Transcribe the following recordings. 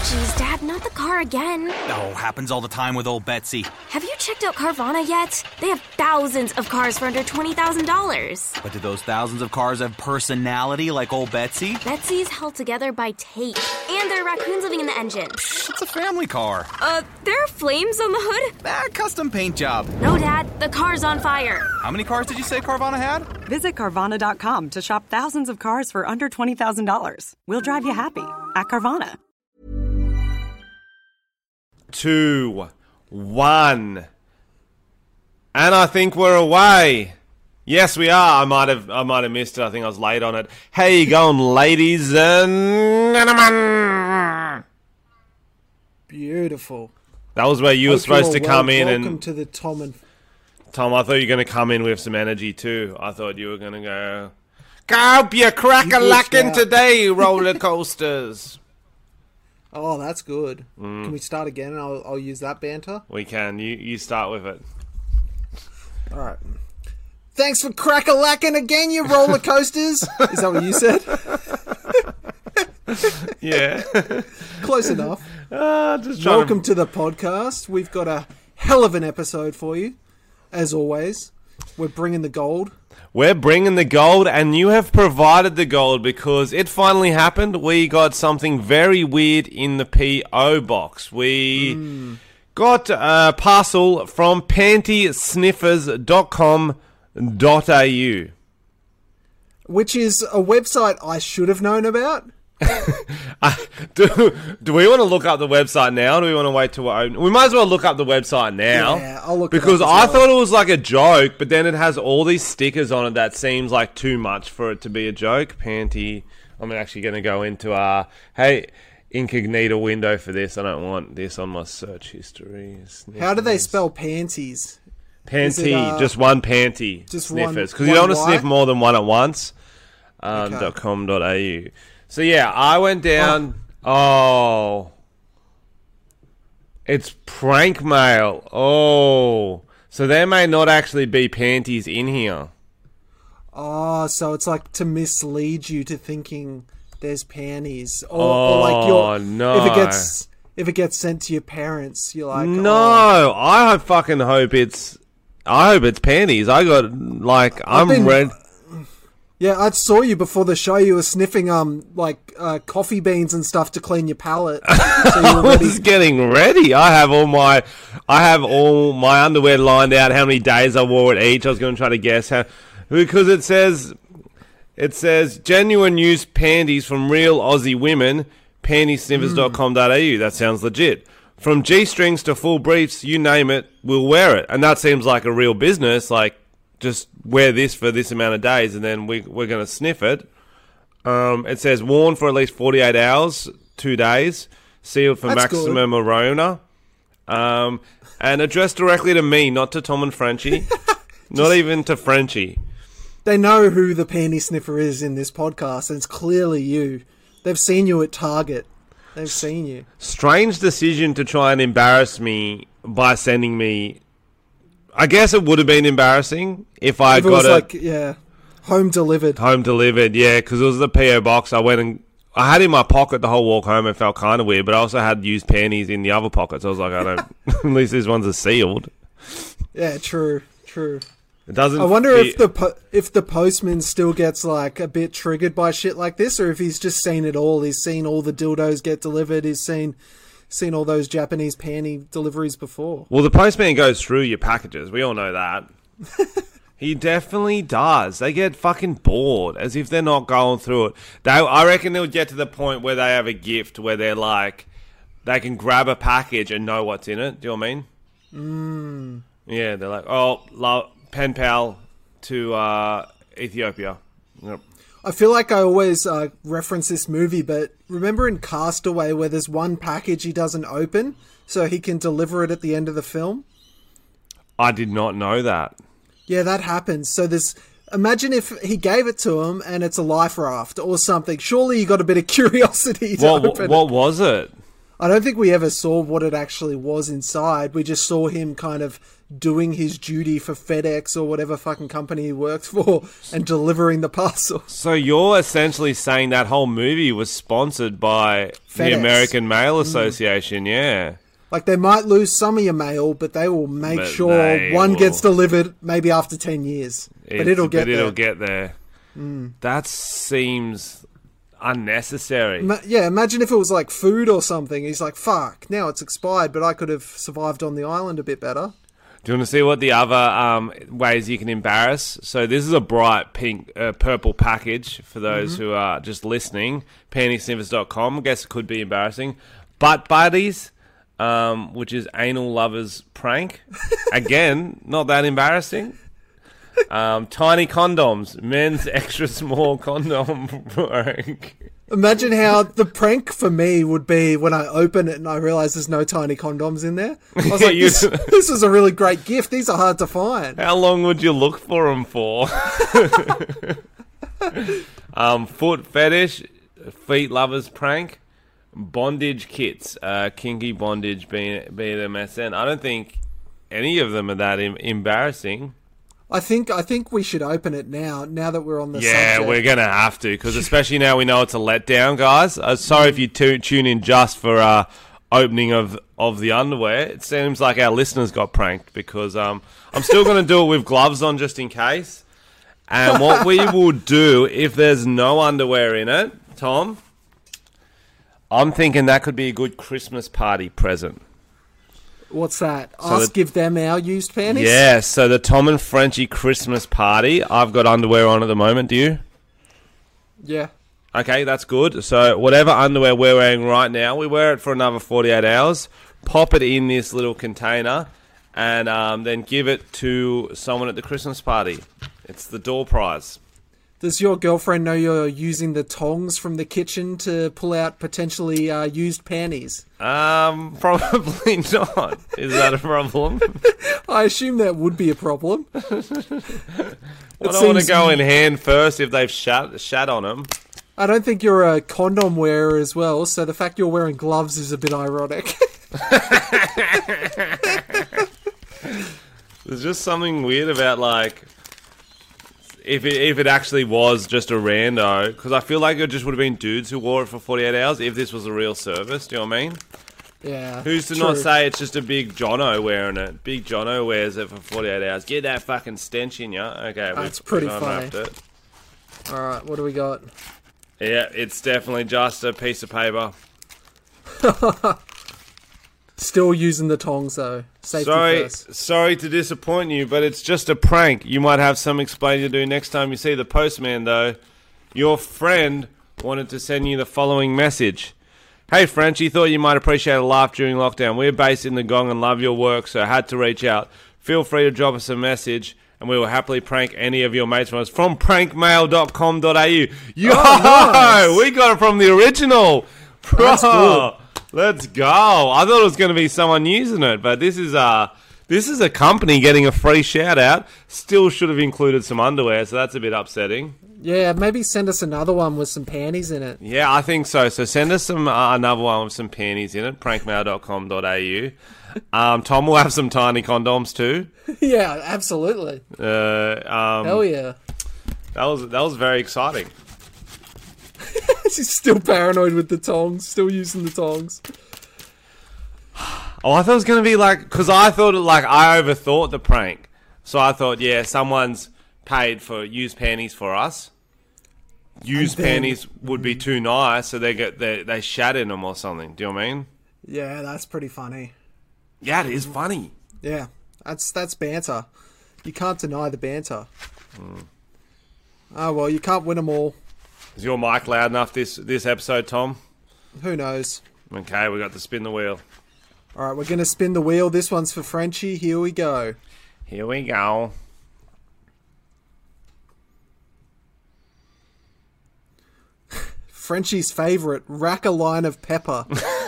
Jeez, Dad, not the car again. Oh, happens all the time with old Betsy. Have you checked out Carvana yet? They have thousands of cars for under $20,000. But do those thousands of cars have personality like old Betsy? Betsy's held together by tape. And there are raccoons living in the engine. It's a family car. There are flames on the hood? Custom paint job. No, Dad, the car's on fire. How many cars did you say Carvana had? Visit Carvana.com to shop thousands of cars for under $20,000. We'll drive you happy at Carvana. 2, 1. And I think we're away. Yes, we are. I might have missed it. I think I was late on it. How you going, ladies and gentlemen? Beautiful. That was where you were supposed to come in and... Welcome to the Tom and... Tom, I thought you were going to come in with some energy too. I thought you were going to go... Go, you crack-a-lackin' today, roller coasters. Oh, that's good. Can we start again and I'll use that banter? We can. You start with it. All right. Thanks for crack-a-lackin' again, you roller coasters. Is that what you said? Yeah. Close enough. Welcome to the podcast. We've got a hell of an episode for you. As always, we're bringing the gold. We're bringing the gold, and you have provided the gold because it finally happened. We got something very weird in the P.O. box. We got a parcel from pantysniffers.com.au. Which is a website I should have known about. Do we want to look up the website now? Or do we want to wait till we're open? We might as well look up the website now. Yeah, I'll look because it up I thought it was like a joke, but then it has all these stickers on it that seems like too much for it to be a joke. Panty. I'm actually going to go into our incognito window for this. I don't want this on my search history. Sniffers. How do they spell panties? Panty, just one panty. Just sniffers, because one you don't want to Y? sniff more than one at once. Okay. .com.au. So yeah, I went down. Oh, it's prank mail. Oh, so there may not actually be panties in here. Oh, so it's like to mislead you to thinking there's panties, or like you're. No. If it gets sent to your parents, you're like, no. I fucking hope it's. I hope it's panties. I got like I'm ready. Yeah, I saw you before the show. You were sniffing coffee beans and stuff to clean your palate. So you were I was getting ready. I have all my underwear lined out. How many days I wore it each. I was going to try to guess how, because it says genuine use panties from real Aussie women. Pantysniffers.com.au. That sounds legit. From G-strings to full briefs, you name it, we'll wear it. And that seems like a real business. Like, just wear this for this amount of days, and then we're going to sniff it. It says worn for at least 48 hours, 2 days, sealed for maximum aroma, and addressed directly to me, not to Tom and Frenchie, not even to Frenchie. They know who the panty sniffer is in this podcast, and it's clearly you. They've seen you at Target. They've seen you. Strange decision to try and embarrass me by sending me. I guess it would have been embarrassing if I got it. Home delivered. Home delivered, yeah, because it was the P.O. box. I had it in my pocket the whole walk home. It felt kind of weird, but I also had used panties in the other pocket, so I was like, at least these ones are sealed. Yeah, true. It doesn't. I wonder if the postman still gets like a bit triggered by shit like this, or if he's just seen it all. He's seen all the dildos get delivered. He's seen all those Japanese panty deliveries before. Well, the postman goes through your packages. We all know that. He definitely does. They get fucking bored, as if they're not going through it. I reckon they'll get to the point where they have a gift where they're like, they can grab a package and know what's in it. Do you know what I mean? Yeah, they're like, pen pal to Ethiopia. Yep. I feel like I always reference this movie, but remember in Castaway where there's one package he doesn't open so he can deliver it at the end of the film? I did not know that. Yeah, that happens. So imagine if he gave it to him and it's a life raft or something. Surely you got a bit of curiosity to open it. What was it? I don't think we ever saw what it actually was inside. We just saw him kind of doing his duty for FedEx or whatever fucking company he works for and delivering the parcel. So you're essentially saying that whole movie was sponsored by the FedEx. American Mail Association, yeah. Like, they might lose some of your mail, but they will make But sure they one will. gets delivered maybe after 10 years. But it'll get there. get there. That seems unnecessary. Imagine if it was like food or something. He's like, fuck, now it's expired, but I could have survived on the island a bit better. Do you want to see what the other ways you can embarrass? So this is a bright pink, purple package for those who are just listening. Pantysniffers.com. I guess it could be embarrassing. Butt Buddies, which is anal lovers prank. Again, not that embarrassing. Tiny condoms, men's extra small condom prank. Imagine how the prank for me would be when I open it and I realise there's no tiny condoms in there. I was like, this is a really great gift. These are hard to find. How long would you look for them for? Foot fetish, feet lovers prank, bondage kits, kinky bondage BDSM. I don't think any of them are that embarrassing. I think we should open it now that we're on the Yeah, subject. we're going to have to, because especially now we know it's a letdown, guys. Sorry if you tune in just for opening of the underwear. It seems like our listeners got pranked, because I'm still going to do it with gloves on just in case. And what we will do, if there's no underwear in it, Tom, I'm thinking that could be a good Christmas party present. What's that? Give them our used panties? Yeah, so the Tom and Frenchie Christmas party. I've got underwear on at the moment, do you? Yeah. Okay, that's good. So whatever underwear we're wearing right now, we wear it for another 48 hours, pop it in this little container, and then give it to someone at the Christmas party. It's the door prize. Does your girlfriend know you're using the tongs from the kitchen to pull out potentially used panties? Probably not. Is that a problem? I assume that would be a problem. I don't want to go in hand first if they've shat on them. I don't think you're a condom wearer as well, so the fact you're wearing gloves is a bit ironic. There's just something weird about, like, if it actually was just a rando, because I feel like it just would have been dudes who wore it for 48 hours if this was a real service, do you know what I mean? Yeah. Who's to not say it's just a big Jono wearing it? Big Jono wears it for 48 hours. Get that fucking stench in ya. Okay, That's pretty we've funny. unwrapped it. Alright, what do we got? Yeah, it's definitely just a piece of paper. Still using the tongs though. Safety first. Sorry to disappoint you, but it's just a prank. You might have some explaining to do next time you see the postman, though. Your friend wanted to send you the following message. Hey, Frenchie, thought you might appreciate a laugh during lockdown. We're based in the Gong and love your work, so I had to reach out. Feel free to drop us a message, and we will happily prank any of your mates from us. From prankmail.com.au. Yo! Nice. We got it from the original. That's good. Let's go. I thought it was going to be someone using it, but this is a company getting a free shout out. Still should have included some underwear, so that's a bit upsetting. Yeah, maybe send us another one with some panties in it. Yeah, I think so. So send us some another one with some panties in it, prankmail.com.au. Tom will have some tiny condoms too. Yeah, absolutely. Hell yeah. That was very exciting. She's still paranoid with the tongs, still using the tongs. Oh, I thought it was going to be like, because I thought I overthought the prank. So I thought, yeah, someone's paid for used panties for us. Used panties would be too nice, so they shat in them or something. Do you know what I mean? Yeah, that's pretty funny. Yeah, it is funny. Yeah, that's banter. You can't deny the banter. Oh, well, you can't win them all. Is your mic loud enough this episode, Tom? Who knows? Okay, we got to spin the wheel. All right, we're going to spin the wheel. This one's for Frenchie. Here we go. Here we go. Frenchie's favourite, rack a line of pepper.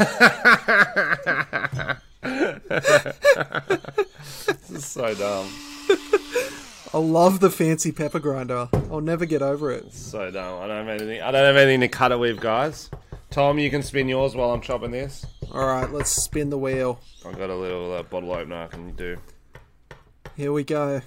This is so dumb. I love the fancy pepper grinder. I'll never get over it. So dumb. I don't have anything to cut it with, guys. Tom, you can spin yours while I'm chopping this. All right, let's spin the wheel. I've got a little bottle opener I can do. Here we go.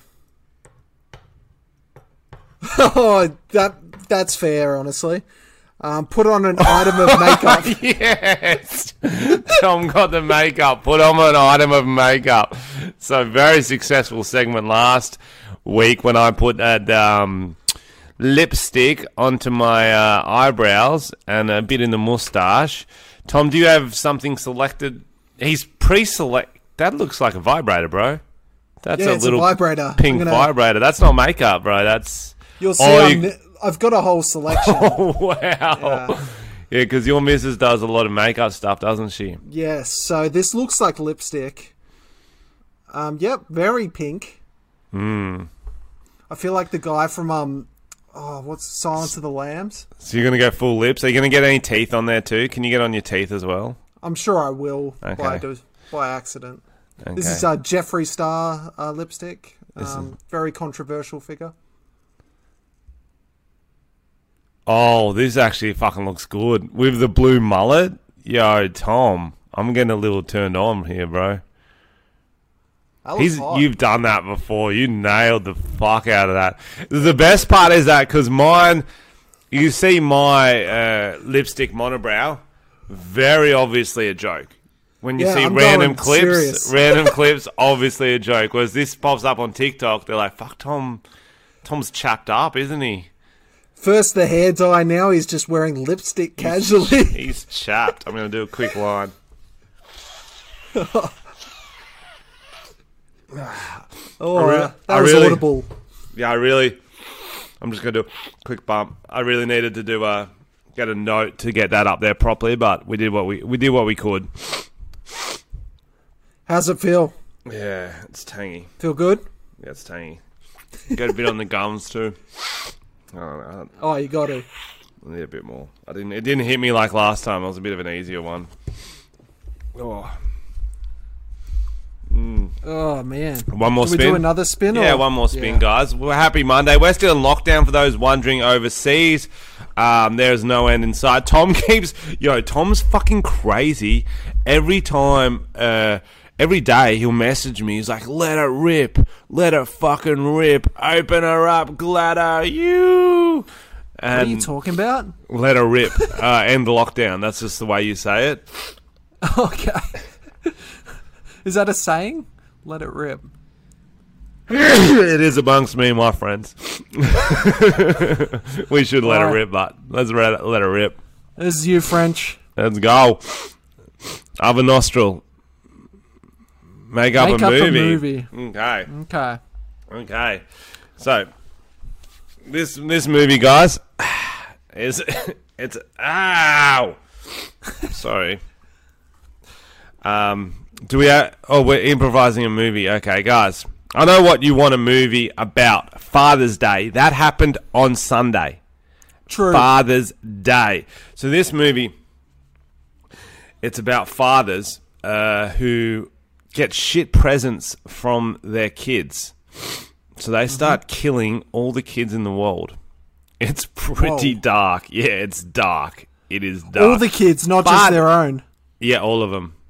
Oh, that's fair, honestly. Put on an item of makeup. Yes. Tom got the makeup. Put on an item of makeup. So very successful segment last week when I put that lipstick onto my eyebrows and a bit in the moustache. Tom, do you have something selected? He's pre-select. That looks like a vibrator, bro. That's Yeah, a it's little a vibrator. pink vibrator. That's not makeup, bro. That's... You'll see. I've got a whole selection. Oh, wow. Yeah, because your missus does a lot of makeup stuff, doesn't she? Yes. So this looks like lipstick. Yep, very pink. I feel like the guy from what's Silence of the Lambs? So you're going to go full lips? Are you going to get any teeth on there too? Can you get on your teeth as well? I'm sure I will Okay. by accident. Okay. This is Jeffree Star lipstick. Very controversial figure. Oh, this actually fucking looks good. With the blue mullet? Yo, Tom, I'm getting a little turned on here, bro. That looks hot. You've done that before. You nailed the fuck out of that. The best part is that because mine, you see my lipstick monobrow, very obviously a joke. When you see I'm random going serious. clips, obviously a joke. Whereas this pops up on TikTok, they're like, "Fuck, Tom's chapped up, isn't he? First the hair dye, now he's just wearing lipstick casually. He's chapped." I'm going to do a quick line. That was audible. Yeah, I'm just going to do a quick bump. I really needed to get a note to get that up there properly, but we did what we could. How's it feel? Yeah, it's tangy. Feel good? Yeah, it's tangy. Get a bit on the gums too. Oh, you got to. I need a bit more. It didn't hit me like last time. It was a bit of an easier one. Oh. Oh, man. One more spin? spin? Do another spin? Yeah, or? one more spin, Yeah. guys. Well, happy Monday. We're still in lockdown for those wondering overseas. There's no end in sight. Tom's fucking crazy. Every time, every day he'll message me. He's like, let it rip. Let it fucking rip. Open her up, Gladder. You. And What are you talking about? let her rip. End the lockdown. That's just the way you say it. Okay. Is that a saying? Let it rip. It is amongst me and my friends. We should let her rip, but let's let her rip. This is you, French. Let's go. Other nostril. Make up a movie. Okay. So this movie, guys, it's ow. Sorry. We're improvising a movie. Okay, guys. I know what you want a movie about. Father's Day. That happened on Sunday. True. Father's Day. So this movie, it's about fathers who get shit presents from their kids. So they start killing all the kids in the world. It's pretty dark. Yeah, it's dark. It is dark. All the kids, not just their own. Yeah, all of them.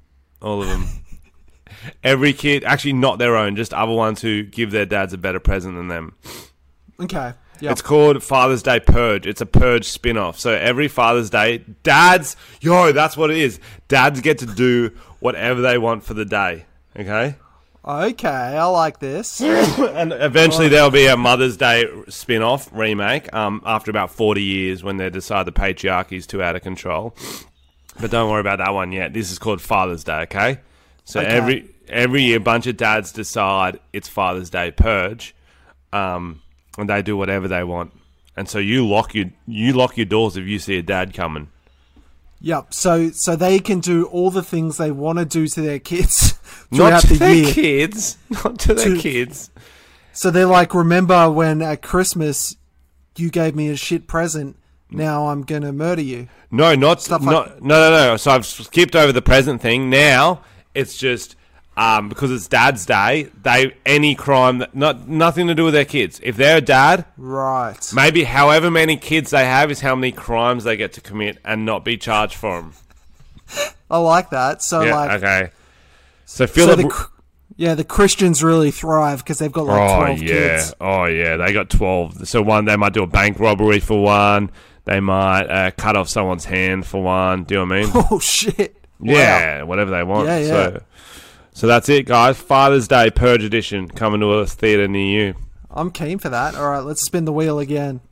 Every kid, actually not their own, just other ones who give their dads a better present than them. Okay. Yep. It's called Father's Day Purge. It's a Purge spin-off. So every Father's Day, that's what it is. Dads get to do whatever they want for the day. Okay? Okay, I like this. And eventually there'll be a Mother's Day spin-off remake after about 40 years when they decide the patriarchy's too out of control. But don't worry about that one yet. This is called Father's Day, okay? So every year, a bunch of dads decide it's Father's Day Purge, and they do whatever they want. And so you lock your doors if you see a dad coming. Yep. So they can do all the things they want to do to their kids Not throughout to the their year. kids. Not to their kids. So they're like, remember when at Christmas you gave me a shit present? Now I'm gonna murder you. No, no. So I've skipped over the present thing. Now it's just because it's Dad's Day. Any crime nothing to do with their kids. If they're a dad, Right. maybe however many kids they have is how many crimes they get to commit and not be charged for them. I like that. So Yeah, like, okay. So so Philip, Yeah, the Christians really thrive because they've got like 12 kids. Oh, yeah. They got 12. So they might do a bank robbery for one. They might cut off someone's hand for one. Do you know what I mean? Oh, shit. Yeah, wow. whatever they want. Yeah. So that's it, guys. Father's Day Purge Edition coming to a theatre near you. I'm keen for that. All right, let's spin the wheel again.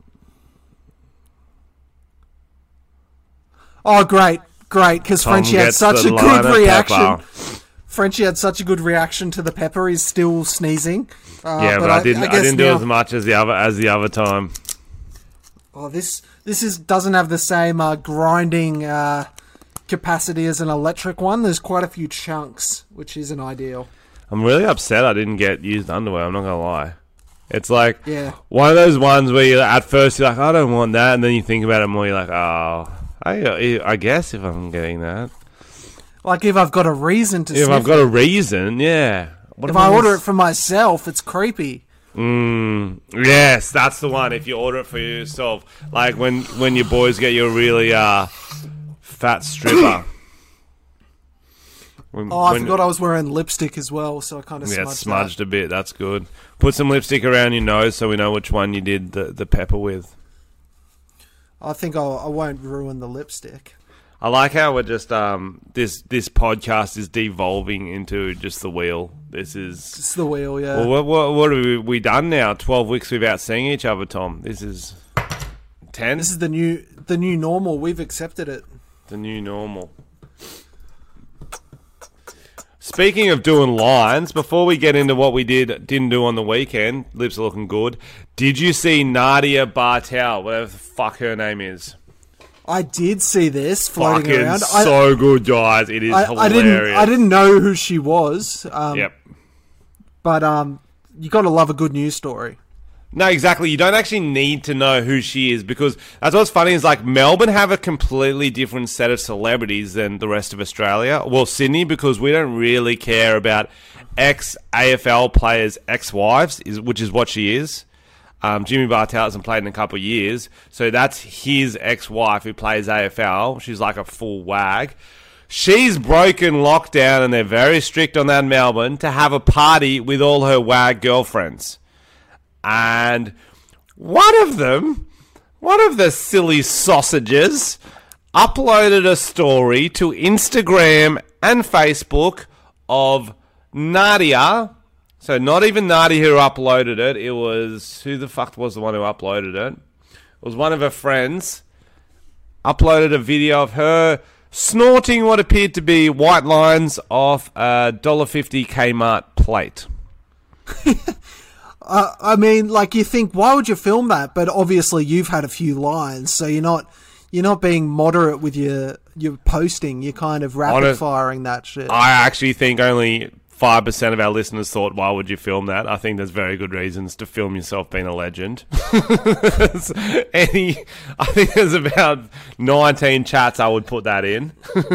Oh, great, because Frenchie had such a good reaction. Frenchie had such a good reaction to the pepper. He's still sneezing. But I didn't do as much as the other time. Oh, this doesn't have the same grinding capacity as an electric one. There's quite a few chunks, which isn't ideal. I'm really upset I didn't get used underwear. I'm not gonna lie. It's like one of those ones where at first you're like, I don't want that, and then you think about it more. You're like, oh, I guess if I'm getting that. Like if I've got a reason to. If I've got a reason, yeah. If I order it for myself, it's creepy. Yes, that's the one. If you order it for yourself, like when your boys get you a really fat stripper. I forgot I was wearing lipstick as well, so I kind of smudged a bit. That's good. Put some lipstick around your nose so we know which one you did the pepper with. I think I won't ruin the lipstick. I like how we're just this podcast is devolving into just the wheel. It's the wheel, yeah. Well, what have we done now? 12 weeks without seeing each other, Tom. This is 10. This is the new normal. We've accepted it. The new normal. Speaking of doing lines, before we get into what we didn't do on the weekend, lips are looking good. Did you see Nadia Bartel, whatever the fuck her name is? I did see this floating fucking around. So good, guys. It is hilarious. I didn't know who she was. Yep. But you got to love a good news story. No, exactly. You don't actually need to know who she is because that's what's funny is like Melbourne have a completely different set of celebrities than the rest of Australia. Well, Sydney, because we don't really care about ex-AFL players' ex-wives, which is what she is. Jimmy Bartel hasn't played in a couple of years, so that's his ex-wife who plays AFL. She's like a full wag. She's broken lockdown, and they're very strict on that in Melbourne, to have a party with all her wag girlfriends. And one of the silly sausages, uploaded a story to Instagram and Facebook of Nadia. So not even Nadia who uploaded it. It was... Who the fuck was the one who uploaded it? It was one of her friends. Uploaded a video of her snorting what appeared to be white lines off a $1.50 Kmart plate. I mean, like, you think, why would you film that? But obviously you've had a few lines, so you're not being moderate with your posting. You're kind of rapid-firing that shit. I actually think only 5% of our listeners thought, why would you film that? I think there's very good reasons to film yourself being a legend. I think there's about 19 chats I would put that in.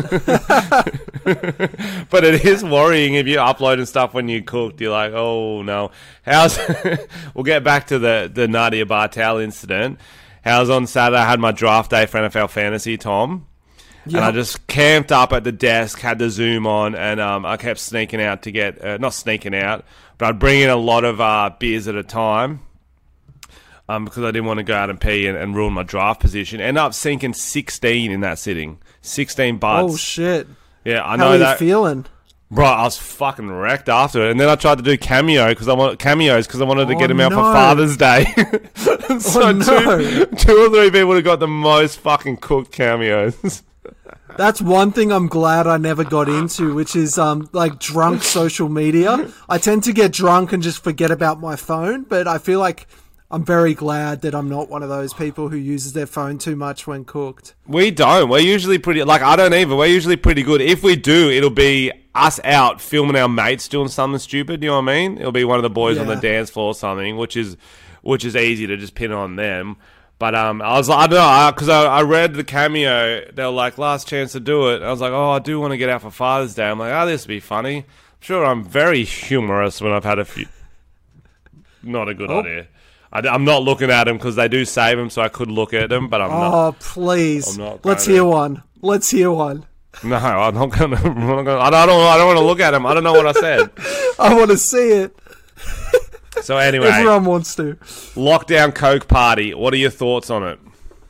But it is worrying if you're uploading stuff when you cooked. You're like, oh no. We'll get back to the Nadia Bartel incident. How's on Saturday? I had my draft day for NFL Fantasy, Tom. Yep. And I just camped up at the desk, had the Zoom on, and I kept sneaking out to get... not sneaking out, but I'd bring in a lot of beers at a time because I didn't want to go out and pee and ruin my draft position. Ended up sinking 16 in that sitting. 16 butts. Oh, shit. Yeah, I know that. How are you feeling? Bro, I was fucking wrecked after it. And then I tried to do cameos because I wanted to get them out for Father's Day. So two or three people have got the most fucking cooked cameos. That's one thing I'm glad I never got into, which is like drunk social media. I tend to get drunk and just forget about my phone, but I feel like I'm very glad that I'm not one of those people who uses their phone too much when cooked. We don't. We're usually pretty... Like, I don't either. We're usually pretty good. If we do, it'll be us out filming our mates doing something stupid, you know what I mean? It'll be one of the boys on the dance floor or something, which is easy to just pin on them. But I was like, I don't know, because I read the cameo. They were like, last chance to do it. I was like, oh, I do want to get out for Father's Day. I'm like, oh, this would be funny. I'm sure I'm very humorous when I've had a few... Not a good idea. I'm not looking at them because they do save them, so I could look at them, but I'm not. Oh, please. Let's hear one. Let's hear one. No, I'm not going to... I don't want to look at them. I don't know what I said. I want to see it. So anyway, Everyone wants to. lockdown Coke party. What are your thoughts on it?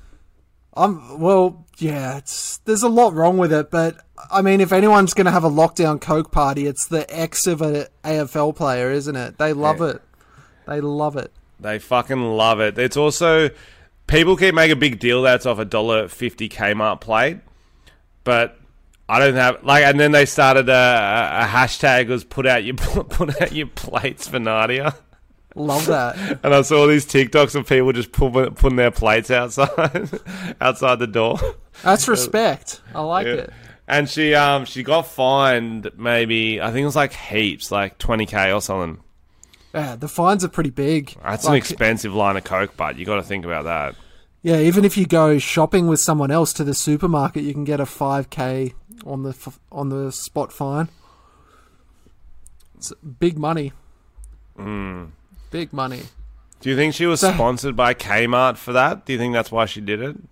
Well, yeah, there's a lot wrong with it, but I mean, if anyone's going to have a lockdown Coke party, it's the ex of an AFL player, isn't it? They love it. They love it. They fucking love it. It's also, people keep making a big deal that's off $1.50 Kmart plate, but I don't have and then they started a hashtag was put out your plates for Nadia. Love that. And I saw these TikToks of people just putting their plates outside the door. That's respect. I like it. And she got fined maybe, I think it was like heaps, like 20K or something. Yeah, the fines are pretty big. That's an expensive line of Coke, but you got to think about that. Yeah, even if you go shopping with someone else to the supermarket, you can get a 5K on the spot fine. It's big money. Big money. Do you think she was sponsored by Kmart for that? Do you think that's why she did it?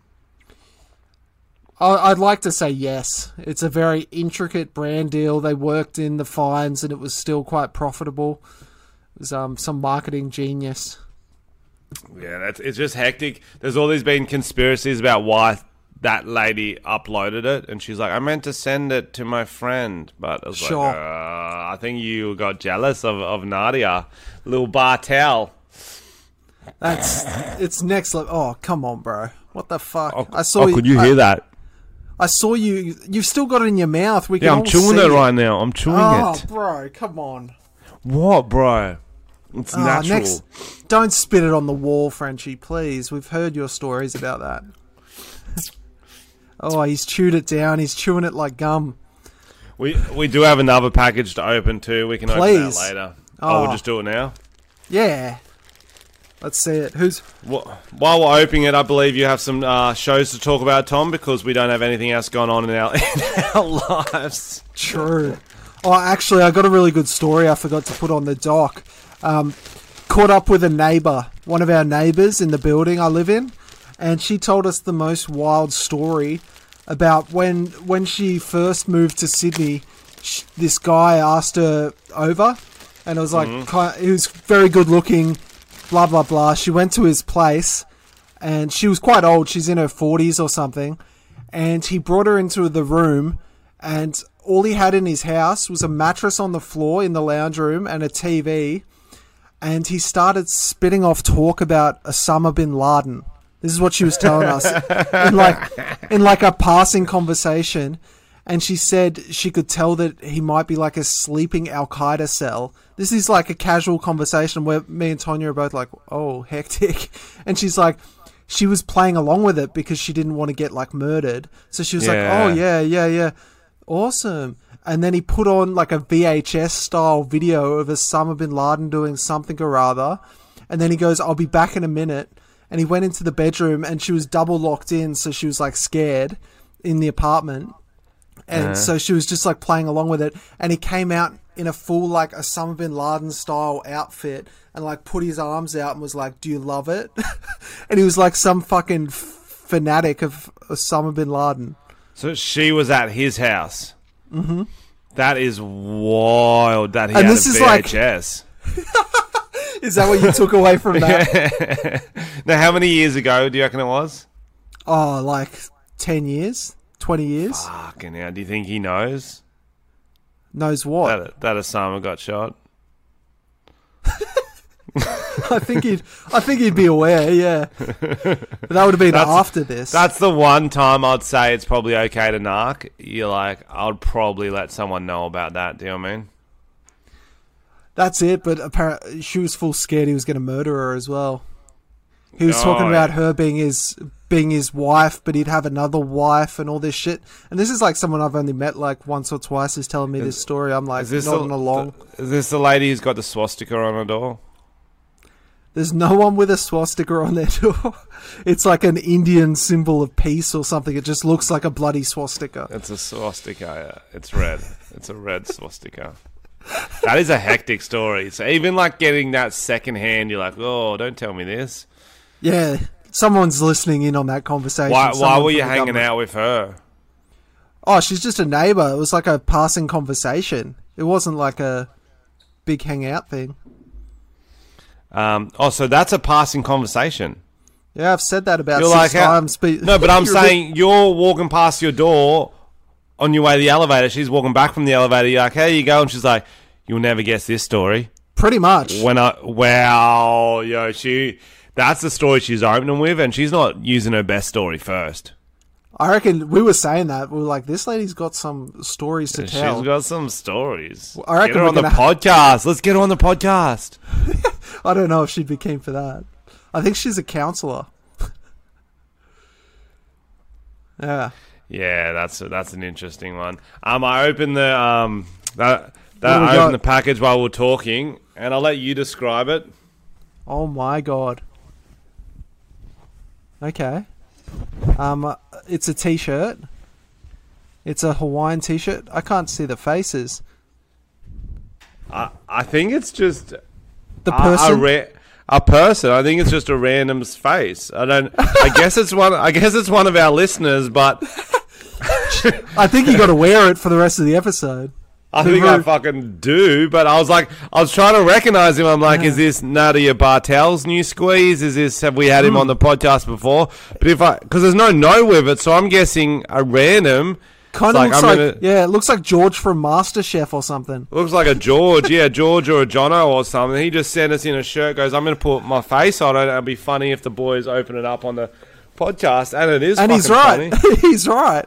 I'd like to say yes. It's a very intricate brand deal. They worked in the fines and it was still quite profitable. It was some marketing genius. Yeah, it's just hectic. There's all these been conspiracies about why that lady uploaded it, and she's like, I meant to send it to my friend, but I was like, I think you got jealous of Nadia, little Bartel. It's next level. Oh, come on, bro. What the fuck? Could you hear that? I saw you. You've still got it in your mouth. I'm chewing it right now. I'm chewing it. Oh, bro, come on. What, bro? It's natural. Don't spit it on the wall, Frenchie, please. We've heard your stories about that. Oh, he's chewed it down. He's chewing it like gum. We do have another package to open too. We can open that later. Oh, we'll just do it now? Yeah. Let's see it. While we're opening it, I believe you have some shows to talk about, Tom, because we don't have anything else going on in our lives. True. Oh, actually, I got a really good story I forgot to put on the doc. Caught up with a neighbour, one of our neighbours in the building I live in, and she told us the most wild story about when she first moved to Sydney. This guy asked her over, and it was like, he was very good looking, blah, blah, blah. She went to his place, and she was quite old. She's in her 40s or something, and he brought her into the room, and all he had in his house was a mattress on the floor in the lounge room and a TV. And he started spitting off talk about Osama bin Laden. This is what she was telling us in like a passing conversation. And she said she could tell that he might be like a sleeping Al-Qaeda cell. This is like a casual conversation where me and Tonya are both like, oh, hectic. And she's like, she was playing along with it because she didn't want to get like murdered. So she was like, oh, yeah. Awesome. And then he put on like a VHS style video of Osama bin Laden doing something or other. And then he goes, I'll be back in a minute. And he went into the bedroom and she was double locked in. So she was like scared in the apartment. And so she was just like playing along with it. And he came out in a full like Osama bin Laden style outfit and like put his arms out and was like, do you love it? And he was like some fucking fanatic of Osama bin Laden. So she was at his house. Mm-hmm. That is wild. That he and had this a is VHS. Like, is that what you took away from that? Now, how many years ago do you reckon it was? Oh, like 10 years, 20 years. Fucking hell. Do you think he knows? Knows what? That Osama got shot. I think he'd be aware, yeah. But that would have been after this. That's the one time I'd say it's probably okay to narc. You're like, I'd probably let someone know about that. Do you know what I mean? That's it, but apparently she was full scared he was going to murder her as well. He was talking about her being his wife, but he'd have another wife and all this shit. And this is like someone I've only met like once or twice who's telling me this story. I'm like, nodding along. Is this the lady who's got the swastika on her door? There's no one with a swastika on their door. It's like an Indian symbol of peace or something. It just looks like a bloody swastika. It's a swastika, yeah. It's red. It's a red swastika. That is a hectic story. So even like getting that second hand, you're like, oh, don't tell me this. Yeah, someone's listening in on that conversation. Why were you hanging out with her? Oh, she's just a neighbour. It was like a passing conversation. It wasn't like big hangout thing. So that's a passing conversation. Yeah, I've said that about You're six like, times. But no, but I'm you're a saying you're walking past your door on your way to the elevator. She's walking back from the elevator. You're like, hey, you go? And she's like, you'll never guess this story. Pretty much. That's the story she's opening with, and she's not using her best story first. I reckon we were saying that. We were like, this lady's got some stories to tell. She's got some stories. I reckon get her on the podcast. Let's get her on the podcast. I don't know if she'd be keen for that. I think she's a counsellor. Yeah. Yeah, that's an interesting one. I opened the I opened the package while we're talking, and I'll let you describe it. Oh my god. Okay. It's a t-shirt. It's a Hawaiian t-shirt. I can't see the faces. I think it's just the person. A person. I think it's just a random's face. I guess it's one of our listeners, but I think you got to wear it for the rest of the episode. I think I fucking do, but I was trying to recognize him. I'm like, Is this Nadia Bartel's new squeeze? Have we had him on the podcast before? But because there's no with it, so I'm guessing a random. Kind of looks like, it looks like George from MasterChef or something. Looks like a George, George or a Jono or something. He just sent us in a shirt, goes, I'm going to put my face on it. It'll be funny if the boys open it up on the podcast, and it is and fucking funny. He's right.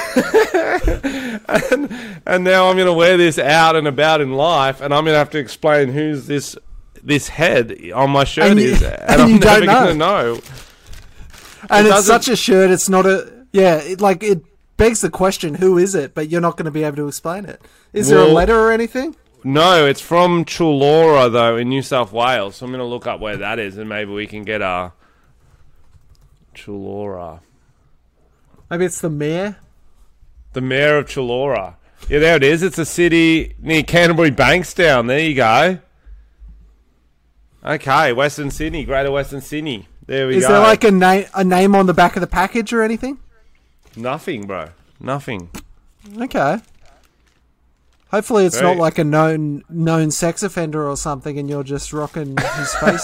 and now I'm going to wear this out and about in life, and I'm going to have to explain who's this head on my shirt is, and I'm never going to know. And it's such a shirt, it's not a... Yeah, it begs the question, who is it? But you're not going to be able to explain it. Is there a letter or anything? No, it's from Chullora, though, in New South Wales. So I'm going to look up where that is, and maybe we can get a Chullora. Maybe it's the mayor? The mayor of Chullora. Yeah, there it is. It's a city near Canterbury Bankstown. There you go. Okay, Western Sydney, Greater Western Sydney. There we go. Is there like a name on the back of the package or anything? Nothing, bro. Nothing. Okay. Hopefully it's not like a known sex offender or something and you're just rocking his face.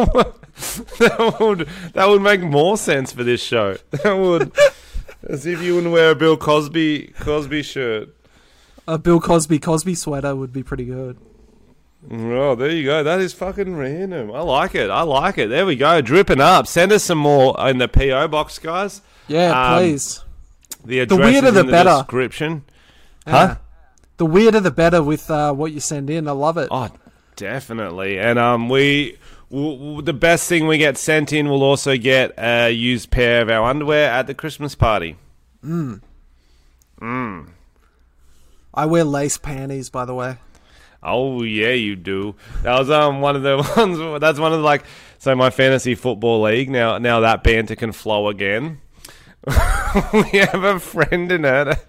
That would make more sense for this show. That would... As if you wouldn't wear a Bill Cosby shirt. A Bill Cosby sweater would be pretty good. Oh, there you go. That is fucking random. I like it. There we go. Dripping up. Send us some more in the PO box, guys. Yeah, please. The address is in the description. Yeah. Huh? The weirder the better with what you send in. I love it. Oh, definitely. And the best thing we get sent in, we'll also get a used pair of our underwear at the Christmas party. I wear lace panties, by the way. Oh, yeah, you do. That was one of the ones. That's one of the, so my fantasy football league, now that banter can flow again. We have a friend in it.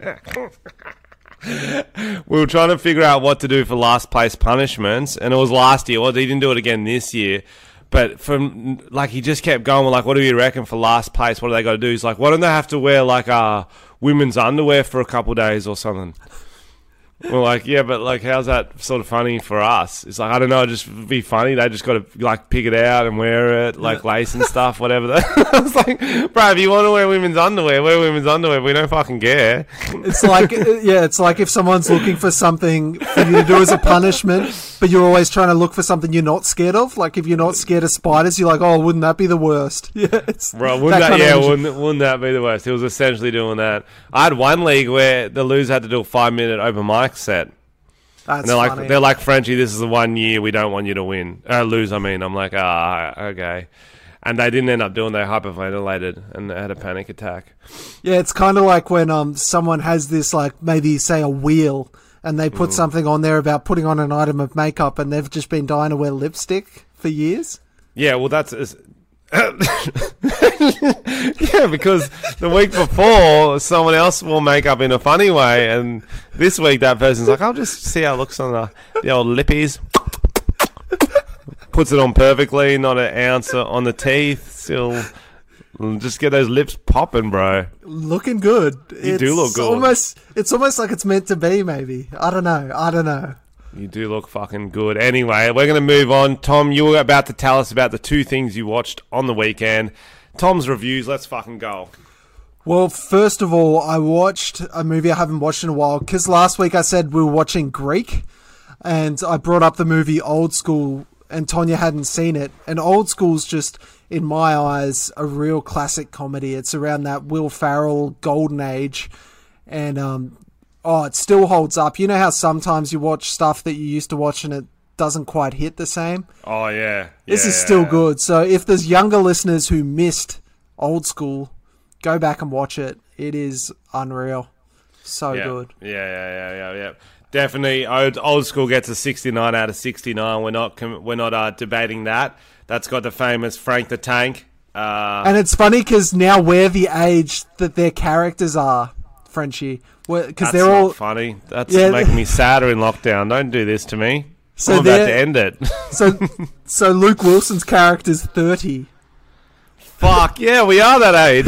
We were trying to figure out what to do for last place punishments, and it was last year. Well, he didn't do it again this year, but he just kept going. We're like, what do you reckon for last place? What do they got to do? He's like, why don't they have to wear women's underwear for a couple days or something? We're like, yeah, but how's that sort of funny for us? It's like, I don't know, just be funny. They just got to pick it out and wear it, lace and stuff, whatever. I was like, bro, if you want to wear women's underwear, wear women's underwear. We don't fucking care. It's like, it's like if someone's looking for something for you to do as a punishment, but you're always trying to look for something you're not scared of. Like if you're not scared of spiders, you're like, oh, wouldn't that be the worst? Yeah, bro, wouldn't that be the worst? He was essentially doing that. I had one league where the loser had to do a 5-minute open mic set. That's and they're like, Frenchie, this is the 1 year we don't want you to lose. I'm like, okay. And they didn't end up doing. They hyperventilated and they had a panic attack. Yeah, it's kind of like when someone has this, maybe say a wheel, and they put something on there about putting on an item of makeup, and they've just been dying to wear lipstick for years. Yeah, well, that's... yeah, because the week before, someone else wore makeup in a funny way, and this week that person's like, I'll just see how it looks on the old lippies. Puts it on perfectly, not an ounce on the teeth. Still, just get those lips popping, bro. Looking good. You do look good. It's almost like it's meant to be, maybe. I don't know. You do look fucking good. Anyway, we're going to move on. Tom, you were about to tell us about the 2 things you watched on the weekend. Tom's reviews. Let's fucking go. Well, first of all, I watched a movie I haven't watched in a while, because last week I said we were watching Greek, and I brought up the movie Old School, and Tonya hadn't seen it. And Old School's just, in my eyes, a real classic comedy. It's around that Will Ferrell golden age, and it still holds up. You know how sometimes you watch stuff that you used to watch and it doesn't quite hit the same? Oh, yeah. This is still good. So if there's younger listeners who missed Old School, go back and watch it. It is unreal. So good. Yeah. Definitely, Old School gets a 69 out of 69. We're not debating that. That's got the famous Frank the Tank. And it's funny because now we're the age that their characters are, Frenchie. Because they're all funny. That's making me sadder in lockdown. Don't do this to me. So I'm about to end it. so Luke Wilson's character's 30. Fuck, yeah, we are that age.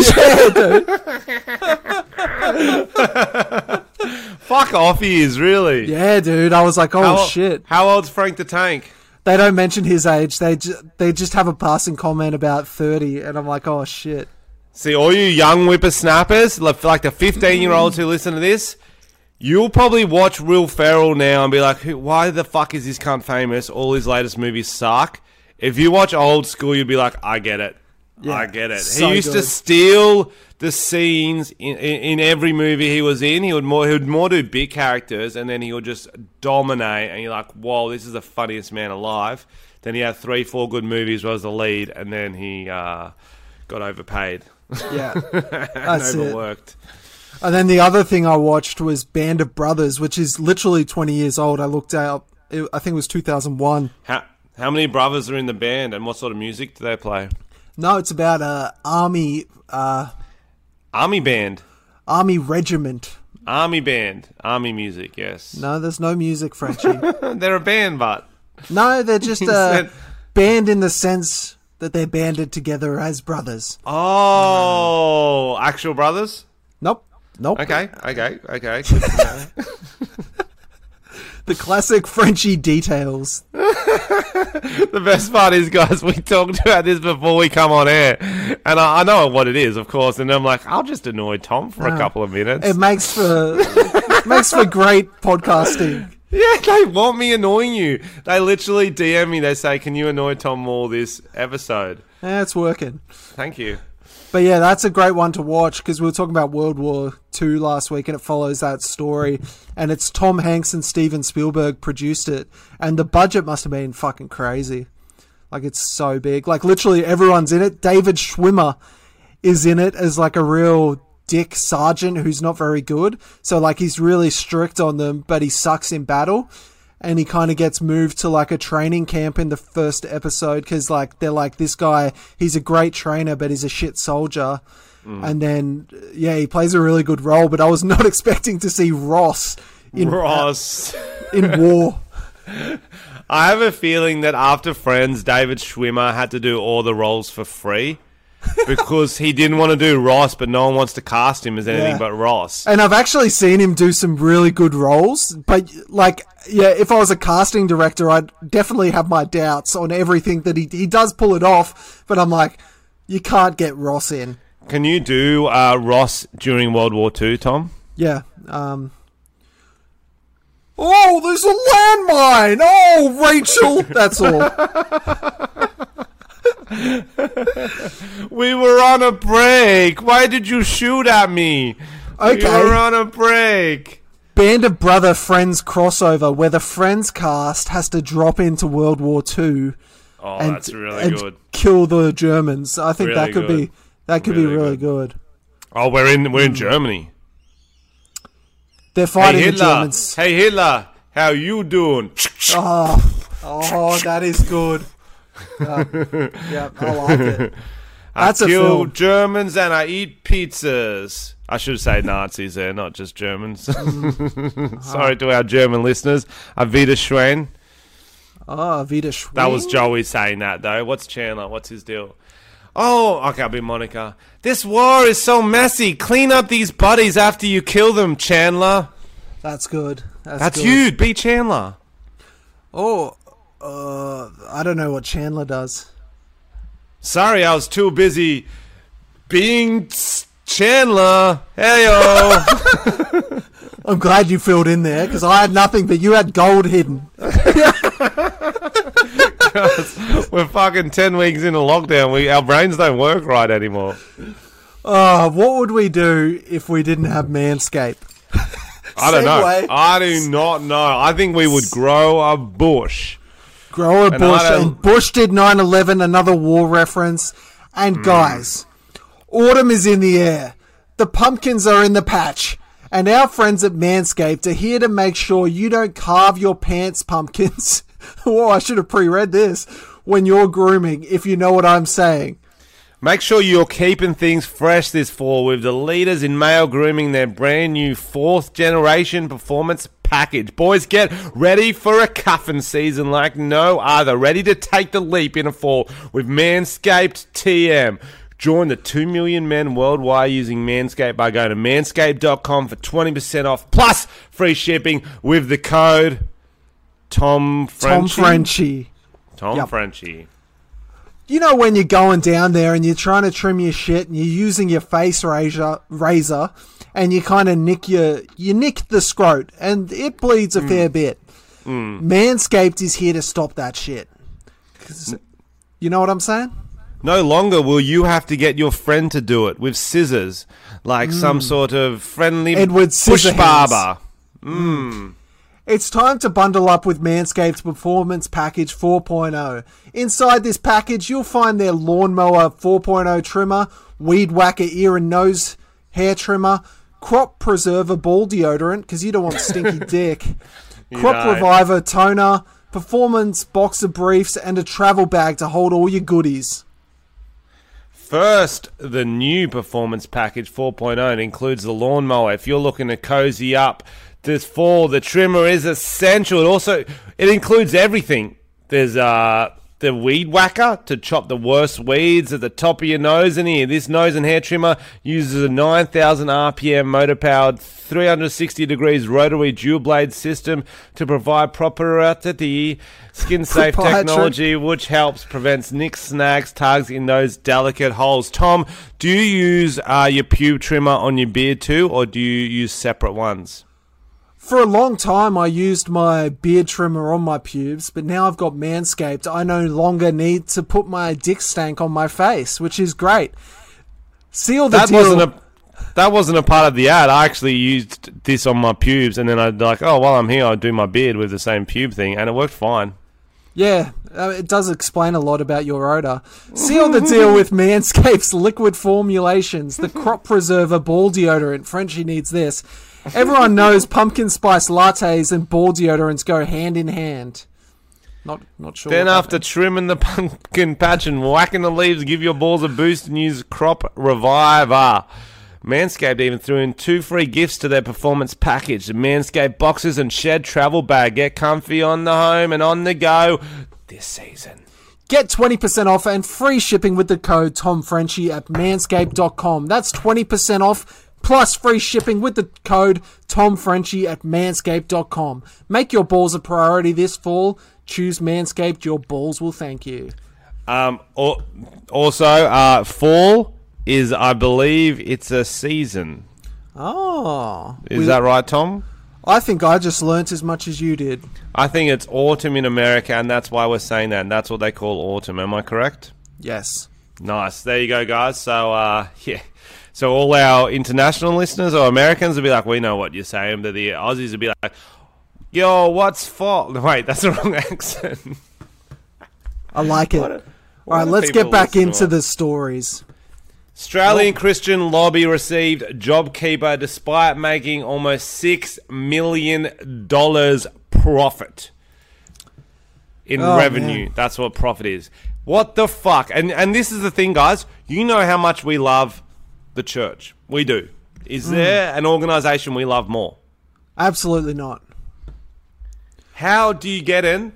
Fuck off he is, really. Yeah, dude. I was like, shit. How old's Frank the Tank? They don't mention his age. They just have a passing comment about 30, and I'm like, oh, shit. See, all you young whippersnappers, like the 15-year-olds who listen to this, you'll probably watch Will Ferrell now and be like, why the fuck is this cunt famous? All his latest movies suck. If you watch Old School, you'd be like, I get it. Yeah, I get it. So he used to steal the scenes in every movie he was in. He would more do big characters, and then he would just dominate. And you're like, "Whoa, this is the funniest man alive." Then he had 3-4 good movies, was the lead, and then he got overpaid. Yeah, that's overworked. And then the other thing I watched was Band of Brothers, which is literally 20 years old. I looked out. I think it was 2001. How many brothers are in the band, and what sort of music do they play? No, it's about army band. Army regiment. Army band. Army music, yes. No, there's no music, Frenchie. They're a band, but... No, they're just a band in the sense that they're banded together as brothers. Oh, actual brothers? Nope. Okay. The classic Frenchie details. The best part is, guys, we talked about this before we come on air, and I know what it is, of course, and I'm like, I'll just annoy Tom for a couple of minutes. It makes for great podcasting. Yeah, they want me annoying you. They literally DM me, they say, can you annoy Tom more this episode? Yeah, it's working. Thank you. But yeah, that's a great one to watch because we were talking about World War II last week and it follows that story. And it's Tom Hanks and Steven Spielberg produced it. And the budget must have been fucking crazy. Like, it's so big. Like, literally everyone's in it. David Schwimmer is in it as like a real dick sergeant who's not very good. So like he's really strict on them, but he sucks in battle. And he kind of gets moved to like a training camp in the first episode because like they're like, this guy, he's a great trainer, but he's a shit soldier. And then, yeah, he plays a really good role, but I was not expecting to see Ross in war. I have a feeling that after Friends, David Schwimmer had to do all the roles for free. Because he didn't want to do Ross, but no one wants to cast him as anything but Ross. And I've actually seen him do some really good roles, but like, yeah, if I was a casting director, I'd definitely have my doubts on everything that he does pull it off, but I'm like, you can't get Ross in. Can you do Ross during World War II, Tom? Yeah. Oh, there's a landmine! Oh, Rachel! That's all. We were on a break. Why did you shoot at me? Okay. We were on a break. Band of Brother Friends crossover where the Friends cast has to drop into World War II that's really good. Kill the Germans. I think really that could good. be really good. Oh, we're in Germany. They're fighting hey, the Germans. Hey Hitler, how you doing? Oh, that is good. Yeah, I like it. That's I kill a film. Germans and I eat pizzas. I should say Nazis there, not just Germans. Sorry to our German listeners. Vida Schwein. Oh, Vida Schwein. That was Joey saying that, though. What's Chandler? What's his deal? Oh, okay, I'll be Monica. This war is so messy. Clean up these bodies after you kill them, Chandler. That's good. That's good. you. Be Chandler. Oh, I don't know what Chandler does. Sorry, I was too busy being Chandler. Heyo. I'm glad you filled in there because I had nothing, but you had gold hidden. We're fucking 10 weeks into lockdown. Our brains don't work right anymore. What would we do if we didn't have Manscaped? I don't know. Segue. I do not know. I think we would grow a bush. Grow a And bush. I don't- And Bush did 9/11, another war reference. And guys, autumn is in the air. The pumpkins are in the patch. And our friends at Manscaped are here to make sure you don't carve your pants pumpkins. Oh, I should have pre-read this. When you're grooming, if you know what I'm saying. Make sure you're keeping things fresh this fall with the leaders in male grooming, their brand new 4th generation performance package. Boys, get ready for a cuffing season like no other. Ready to take the leap in a fall with Manscaped TM. Join the 2 million men worldwide using Manscaped by going to manscaped.com for 20% off plus free shipping with the code Tom Frenchie. Yep. Frenchie. You know when you're going down there and you're trying to trim your shit and you're using your face razor and you kind of nick the scrot and it bleeds a fair bit. Manscaped is here to stop that shit. You know what I'm saying? No longer will you have to get your friend to do it with scissors, like some sort of friendly Edward push Scissorhands. barber. It's time to bundle up with Manscaped's Performance Package 4.0. Inside this package, you'll find their Lawnmower 4.0 trimmer, Weed Whacker ear and nose hair trimmer, Crop Preserver ball deodorant, because you don't want stinky dick, Crop don't. Reviver toner, Performance boxer briefs, and a travel bag to hold all your goodies. First, the new Performance Package 4.0 includes the lawnmower. If you're looking to cozy up this fall, the trimmer is essential. It includes everything. There's the Weed Whacker to chop the worst weeds at the top of your nose and ear. This nose and hair trimmer uses a 9,000 RPM motor-powered 360 degrees rotary dual blade system to provide proprietary skin-safe technology which helps prevent nicks, snags, tugs in those delicate holes. Tom, do you use your pube trimmer on your beard too, or do you use separate ones? For a long time, I used my beard trimmer on my pubes, but now I've got Manscaped. I no longer need to put my dick stank on my face, which is great. Seal the deal. That wasn't a part of the ad. I actually used this on my pubes, and then I'd like, while I'm here, I'll do my beard with the same pube thing, and it worked fine. Yeah, it does explain a lot about your odor. Seal the deal with Manscaped's liquid formulations, the Crop Preserver ball deodorant. Frenchie needs this. Everyone knows pumpkin spice lattes and ball deodorants go hand in hand. Not sure. Then what that after means. trimming the pumpkin patch and whacking the leaves, give your balls a boost and use Crop Reviver. Manscaped even threw in 2 free gifts to their performance package. The Manscaped boxes and shed travel bag. Get comfy on the home and on the go this season. Get 20% off and free shipping with the code TomFrenchie at manscaped.com. That's 20% off plus free shipping with the code TomFrenchie at manscaped.com. Make your balls a priority this fall. Choose Manscaped. Your balls will thank you. Also, fall is, I believe, it's a season. Oh. Is that right, Tom? I think I just learnt as much as you did. I think it's autumn in America, and that's why we're saying that, and that's what they call autumn. Am I correct? Yes. Nice. There you go, guys. So, yeah. So all our international listeners or Americans will be like, we know what you're saying, but the Aussies will be like, yo, what's fall? Wait, that's the wrong accent. I like it. All right, let's get back into the stories. Australian Christian lobby received JobKeeper despite making almost $6 million profit in revenue. Man. That's what profit is. What the fuck? And this is the thing, guys. You know how much we love the church. We do. Is there an organisation we love more? Absolutely not. How do you get in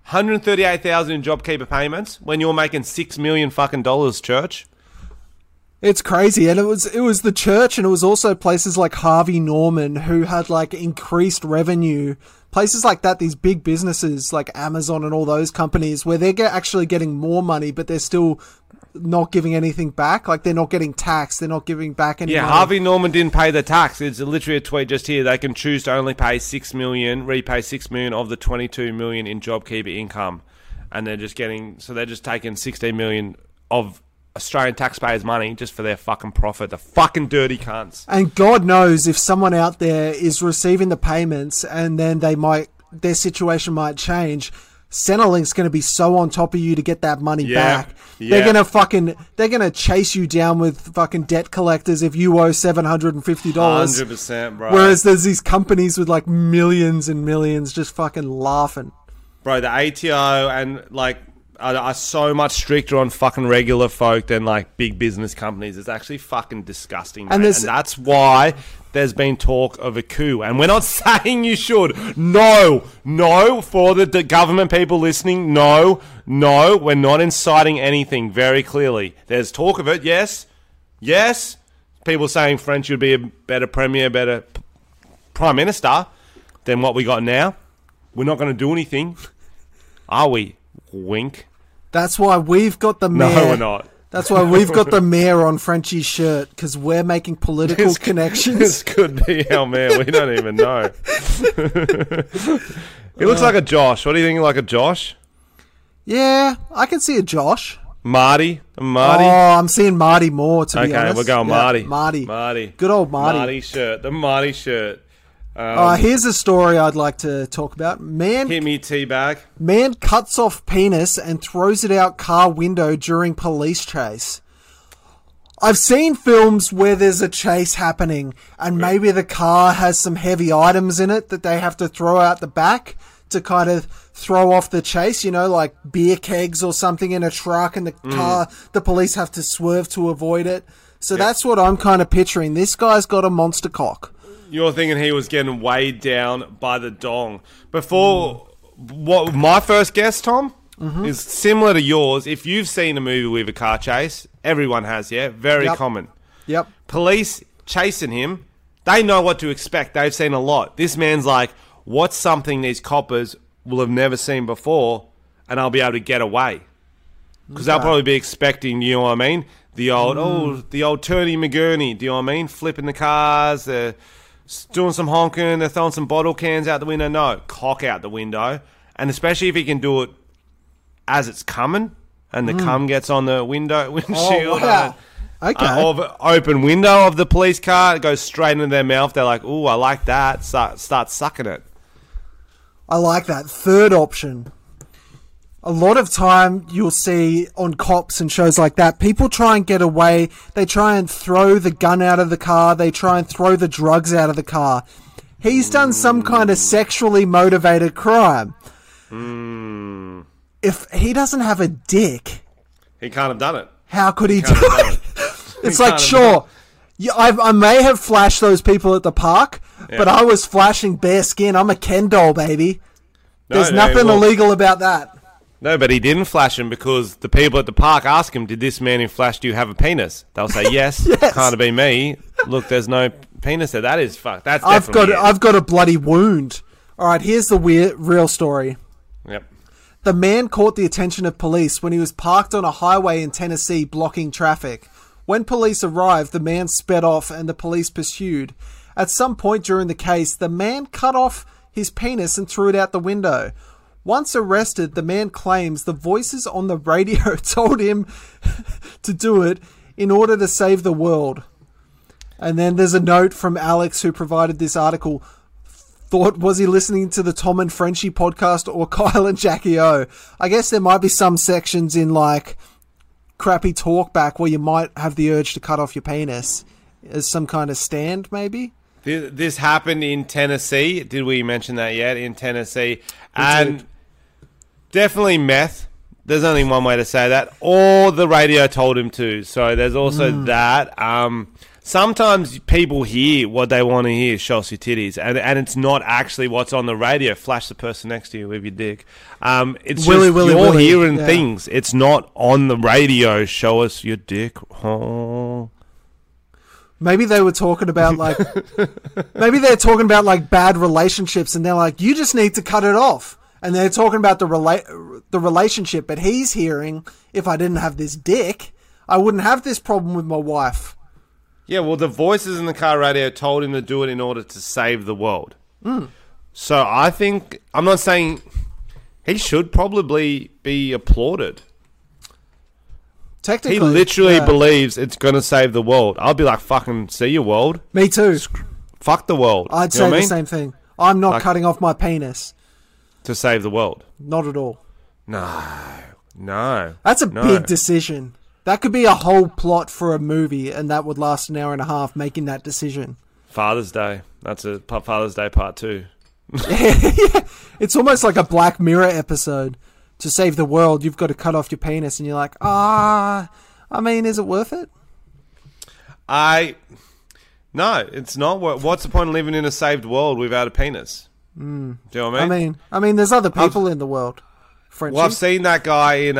$138,000 in JobKeeper payments when you're making $6 million fucking dollars, church? It's crazy, and it was the church, and it was also places like Harvey Norman who had like increased revenue. Places like that, these big businesses like Amazon and all those companies, where they're actually getting more money, but they're still not giving anything back. Like they're not getting taxed, they're not giving back any money. Harvey Norman didn't pay the tax. It's literally a tweet just here. They can choose to only pay $6 million, repay $6 million of the $22 million in JobKeeper income, and they're just taking $16 million of Australian taxpayers' money just for their fucking profit. The fucking dirty cunts. And God knows if someone out there is receiving the payments and then their situation might change, Centrelink's going to be so on top of you to get that money back. Yeah. They're going to chase you down with fucking debt collectors if you owe $750. 100%, bro. Whereas there's these companies with like millions and millions just fucking laughing. Bro, the ATO and like are so much stricter on fucking regular folk than like big business companies. It's actually fucking disgusting, mate. And that's why there's been talk of a coup. And we're not saying you should. No, for the government people listening, no, we're not inciting anything very clearly. There's talk of it, yes. People saying French would be a better premier, better prime minister than what we got now. We're not going to do anything, are we? Wink. That's why we've got the mayor. No, we're not. That's why we've got the mayor on Frenchie's shirt, because we're making political connections. This could be our mayor. We don't even know. He looks like a Josh. What do you think? Like a Josh? Yeah, I can see a Josh. Marty? Oh, I'm seeing Marty more, to be honest. Okay, we're going Marty. Marty. Good old Marty. Marty shirt. The Marty shirt. Here's a story I'd like to talk about. Hit me, teabag. Man cuts off penis and throws it out car window during police chase. I've seen films where there's a chase happening and maybe the car has some heavy items in it that they have to throw out the back to kind of throw off the chase, like beer kegs or something in a truck, and the police have to swerve to avoid it. So that's what I'm kind of picturing. This guy's got a monster cock. You're thinking he was getting weighed down by the dong. What my first guess, Tom, is similar to yours. If you've seen a movie with a car chase, everyone has, yeah? Very common. Yep. Police chasing him, they know what to expect. They've seen a lot. This man's like, what's something these coppers will have never seen before, and I'll be able to get away? Because they'll probably be expecting, you know what I mean? The old Turney McGurney, do you know what I mean? Flipping the cars, doing some honking, they're throwing some bottle cans out the window. No, cock out the window. And especially if he can do it as it's coming and the cum gets on the windshield. Oh, wow. Okay. Open window of the police car, it goes straight into their mouth. They're like, ooh, I like that. Start sucking it. I like that. Third option. A lot of time you'll see on cops and shows like that, people try and get away. They try and throw the gun out of the car. They try and throw the drugs out of the car. He's done some kind of sexually motivated crime. If he doesn't have a dick, he can't have done it. How could he do it? It's like, sure, I may have flashed those people at the park, but I was flashing bare skin. I'm a Ken doll, baby. There's nothing illegal about that. No, but he didn't flash him because the people at the park asked him, did this man who flashed you have a penis? They'll say, yes. Can't have been me. Look, there's no penis there. That is fucked. That's definitely I've got a bloody wound. All right, here's the real story. Yep. The man caught the attention of police when he was parked on a highway in Tennessee blocking traffic. When police arrived, the man sped off and the police pursued. At some point during the case, the man cut off his penis and threw it out the window. Once arrested, the man claims the voices on the radio told him to do it in order to save the world. And then there's a note from Alex, who provided this article. Was he listening to the Tom and Frenchie podcast or Kyle and Jackie O? I guess there might be some sections in like crappy talkback where you might have the urge to cut off your penis as some kind of stand, maybe. This happened in Tennessee. Did we mention that yet? In Tennessee. And definitely meth. There's only one way to say that. Or the radio told him to. So there's also that. sometimes people hear what they want to hear, show us your titties, and it's not actually what's on the radio. Flash the person next to you with your dick. It's Willy, just willy, you're willy. hearing Yeah. things. It's not on the radio. Show us your dick. Oh. Maybe they were talking about like, maybe they're talking about like bad relationships, and they're like, you just need to cut it off. And they're talking about the relationship, but he's hearing, if I didn't have this dick, I wouldn't have this problem with my wife. Yeah, well, the voices in the car radio told him to do it in order to save the world. So I think, I'm not saying he should probably be applauded. Technically, He literally yeah. believes it's going to save the world. I'll be like, fucking see you, world. Me too. Fuck the world. I'd You know say what I the mean? same thing. I'm not Like- cutting off my penis. To save the world. Not at all. No. That's a No. big decision. That could be a whole plot for a movie, and that would last an hour and a half making that decision. Father's Day. That's a Father's Day part 2. It's almost like a Black Mirror episode. To save the world, you've got to cut off your penis, and you're like, I mean, is it worth it? No, it's not. What's the point of living in a saved world without a penis? Do you know what I mean? I mean, there's other people in the world. Frenchie. Well, I've seen that guy in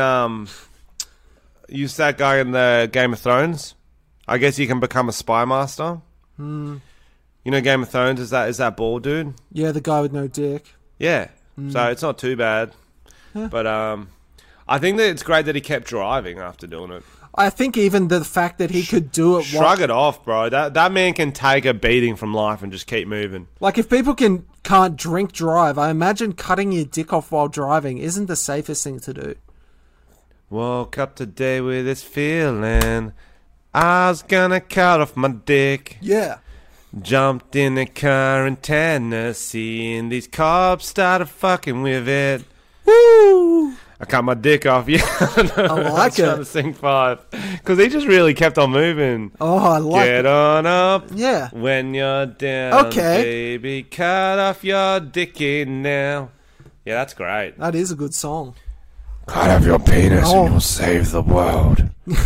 that guy in the Game of Thrones. I guess you can become a spy master. You know, Game of Thrones is that bald dude? Yeah, the guy with no dick. Yeah. So it's not too bad. But I think that it's great that he kept driving after doing it. I think even the fact that he could do it, Shrug it off, bro. That man can take a beating from life and just keep moving. like if people can't drink drive, I imagine cutting your dick off while driving isn't the safest thing to do. Woke up today with this feeling I was gonna cut off my dick. Yeah. Jumped in a car in Tennessee and these cops started fucking with it. Woo! I cut my dick off. Yeah, I like trying to it. sing 5 because he just really kept on moving. Oh, I like Get it. on up. Yeah. When you're down, Okay. baby, cut off your dicky now. Yeah, that's great. That is a good song. Cut off your penis Oh. and you'll save the world.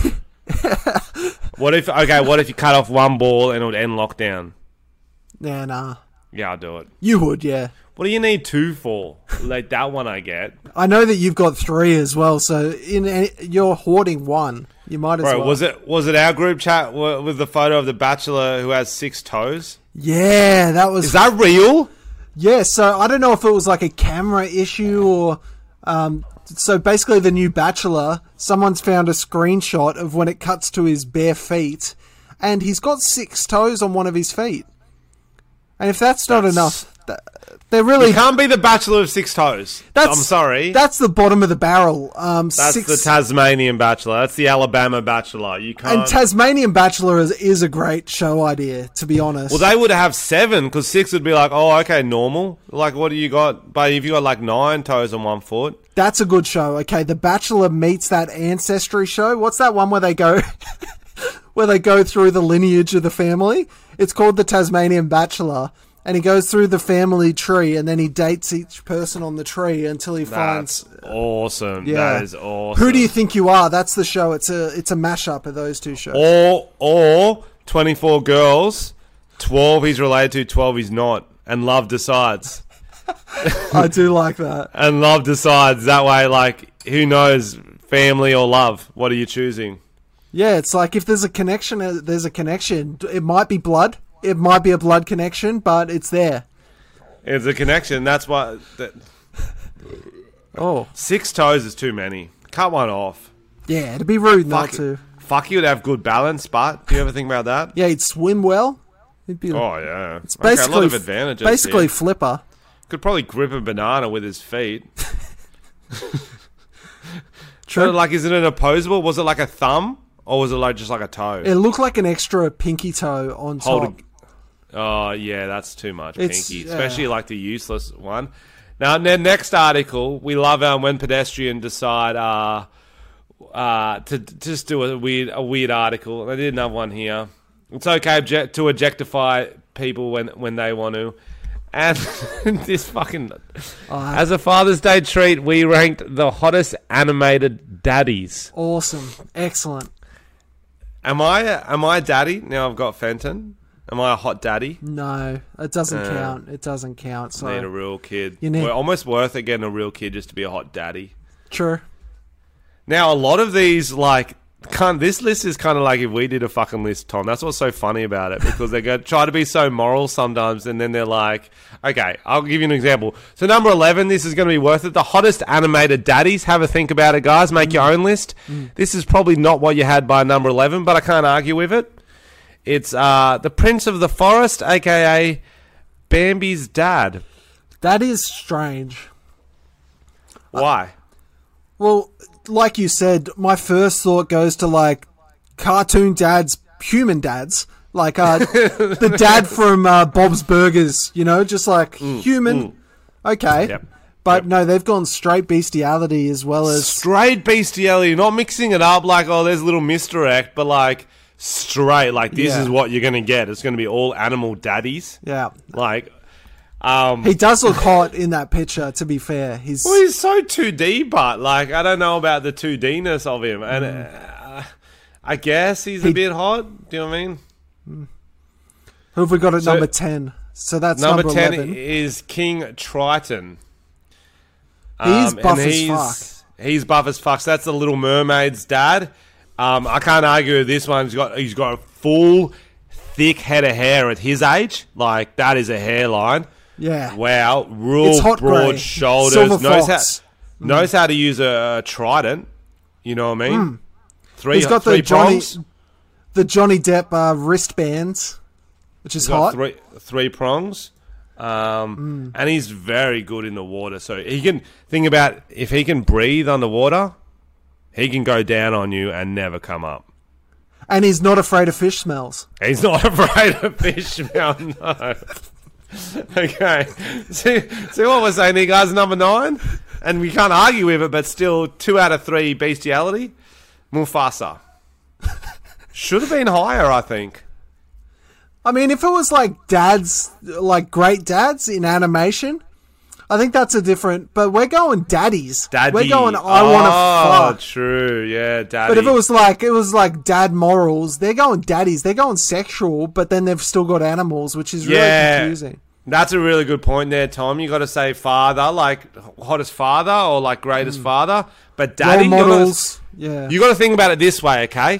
What if you cut off one ball and it would end lockdown? Nah. Yeah, I'll do it. You would, yeah. What do you need 2 for? Like that one I get. I know that you've got 3 as well, so you're hoarding 1. You might as Bro, well. was it our group chat with the photo of the bachelor who has 6 toes? Yeah, that was... Is that real? Yeah, so I don't know if it was like a camera issue or... so basically the new Bachelor, someone's found a screenshot of when it cuts to his bare feet, and he's got 6 toes on one of his feet. And if that's not enough... They're really... You can't be the bachelor of 6 toes. I'm sorry. That's the bottom of the barrel. That's six, the Tasmanian bachelor. That's the Alabama bachelor. You can't... and Tasmanian Bachelor is a great show idea, to be honest. Well, they would have 7, because 6 would be like, oh, okay, normal. Like, what do you got? But if you got like 9 toes on one foot... That's a good show. Okay, The Bachelor meets that Ancestry show. What's that one where they go... where they go through the lineage of the family? It's called The Tasmanian Bachelor. And he goes through the family tree, and then he dates each person on the tree until he finds... That's awesome. Yeah. That is awesome. Who do you think you are? That's the show. It's a mashup of those 2 shows. Or 24 girls, 12 he's related to, 12 he's not, and love decides. I do like that. And love decides. That way, like, who knows, family or love? What are you choosing? Yeah, it's like if there's a connection, there's a connection. It might be blood. It might be a blood connection, but it's there. It's a connection. That's why... Oh. 6 toes is too many. Cut one off. Yeah, it'd be rude not to. Fuck, you'd have good balance, but do you ever think about that? Yeah, he'd swim well. It'd be. Oh, yeah. It's Okay, basically a lot of advantages. Basically, here. Flipper. Could probably grip a banana with his feet. True. So, like, is it an opposable? Was it like a thumb? Or was it like just like a toe? It looked like an extra pinky toe on top. Oh, yeah, that's too much It's- pinky. Especially like the useless one. Now, the next article, we love when pedestrians decide to just do a weird article. I did another one here. It's okay to objectify people when they want to. And this fucking... as a Father's Day treat, we ranked the hottest animated daddies. Awesome. Excellent. Am I a daddy? Now I've got Fenton. Am I a hot daddy? No, it doesn't count. It doesn't count. So Need a real kid. You need- We're almost worth it getting a real kid just to be a hot daddy. true. Now, a lot of these, this list is kind of like if we did a fucking list, Tom. That's what's so funny about it, because they try to be so moral sometimes, and then they're like, okay, I'll give you an example. So number 11, this is going to be worth it. The hottest animated daddies. Have a think about it, guys. Make your own list. This is probably not what you had by number 11, but I can't argue with it. It's the Prince of the Forest, a.k.a. Bambi's dad. That is strange. Why? Well, like you said, my first thought goes to like cartoon dads, human dads, like the dad from Bob's Burgers, just like human. Okay. Yep. But no, they've gone straight bestiality as well as... Straight bestiality, not mixing it up like, oh, there's a little misdirect, but like straight, like this is what you're going to get. It's going to be all animal daddies. Yeah. Like... he does look hot in that picture, to be fair. He's so 2D, but like I don't know about the 2D-ness of him, and I guess he's a bit hot. Do you know what I mean? Who have we got at number 10? So that's number 10 11. is King Triton. He's buff and as fuck. He's buff as fuck. So that's the Little Mermaid's dad. I can't argue with this one. He's got a full, thick head of hair at his age. Like that is a hairline. Yeah. Wow. It's Real hot broad grey. shoulders. Silver fox. Knows how to use a trident. You know what I mean? He's got three the prongs. Johnny Depp wristbands, which is He's got hot. three prongs. And he's very good in the water. So he can think about if he can breathe underwater, he can go down on you and never come up. And he's not afraid of fish smells. He's not afraid of fish smell, no. Okay. See what we're saying here, guys? Number 9? And we can't argue with it, but still 2 out of 3 bestiality. Mufasa. Should have been higher, I think. I mean, if it was like dads, like great dads in animation, I think that's a different... But we're going daddies. Daddy. We're going, I want to fuck. True. Yeah, daddy. But if it was like dad morals, they're going daddies. They're going sexual, but then they've still got animals, which is really confusing. That's a really good point there, Tom. You got to say father, like hottest father or like greatest father. But daddy, role models. You got to think about it this way, okay?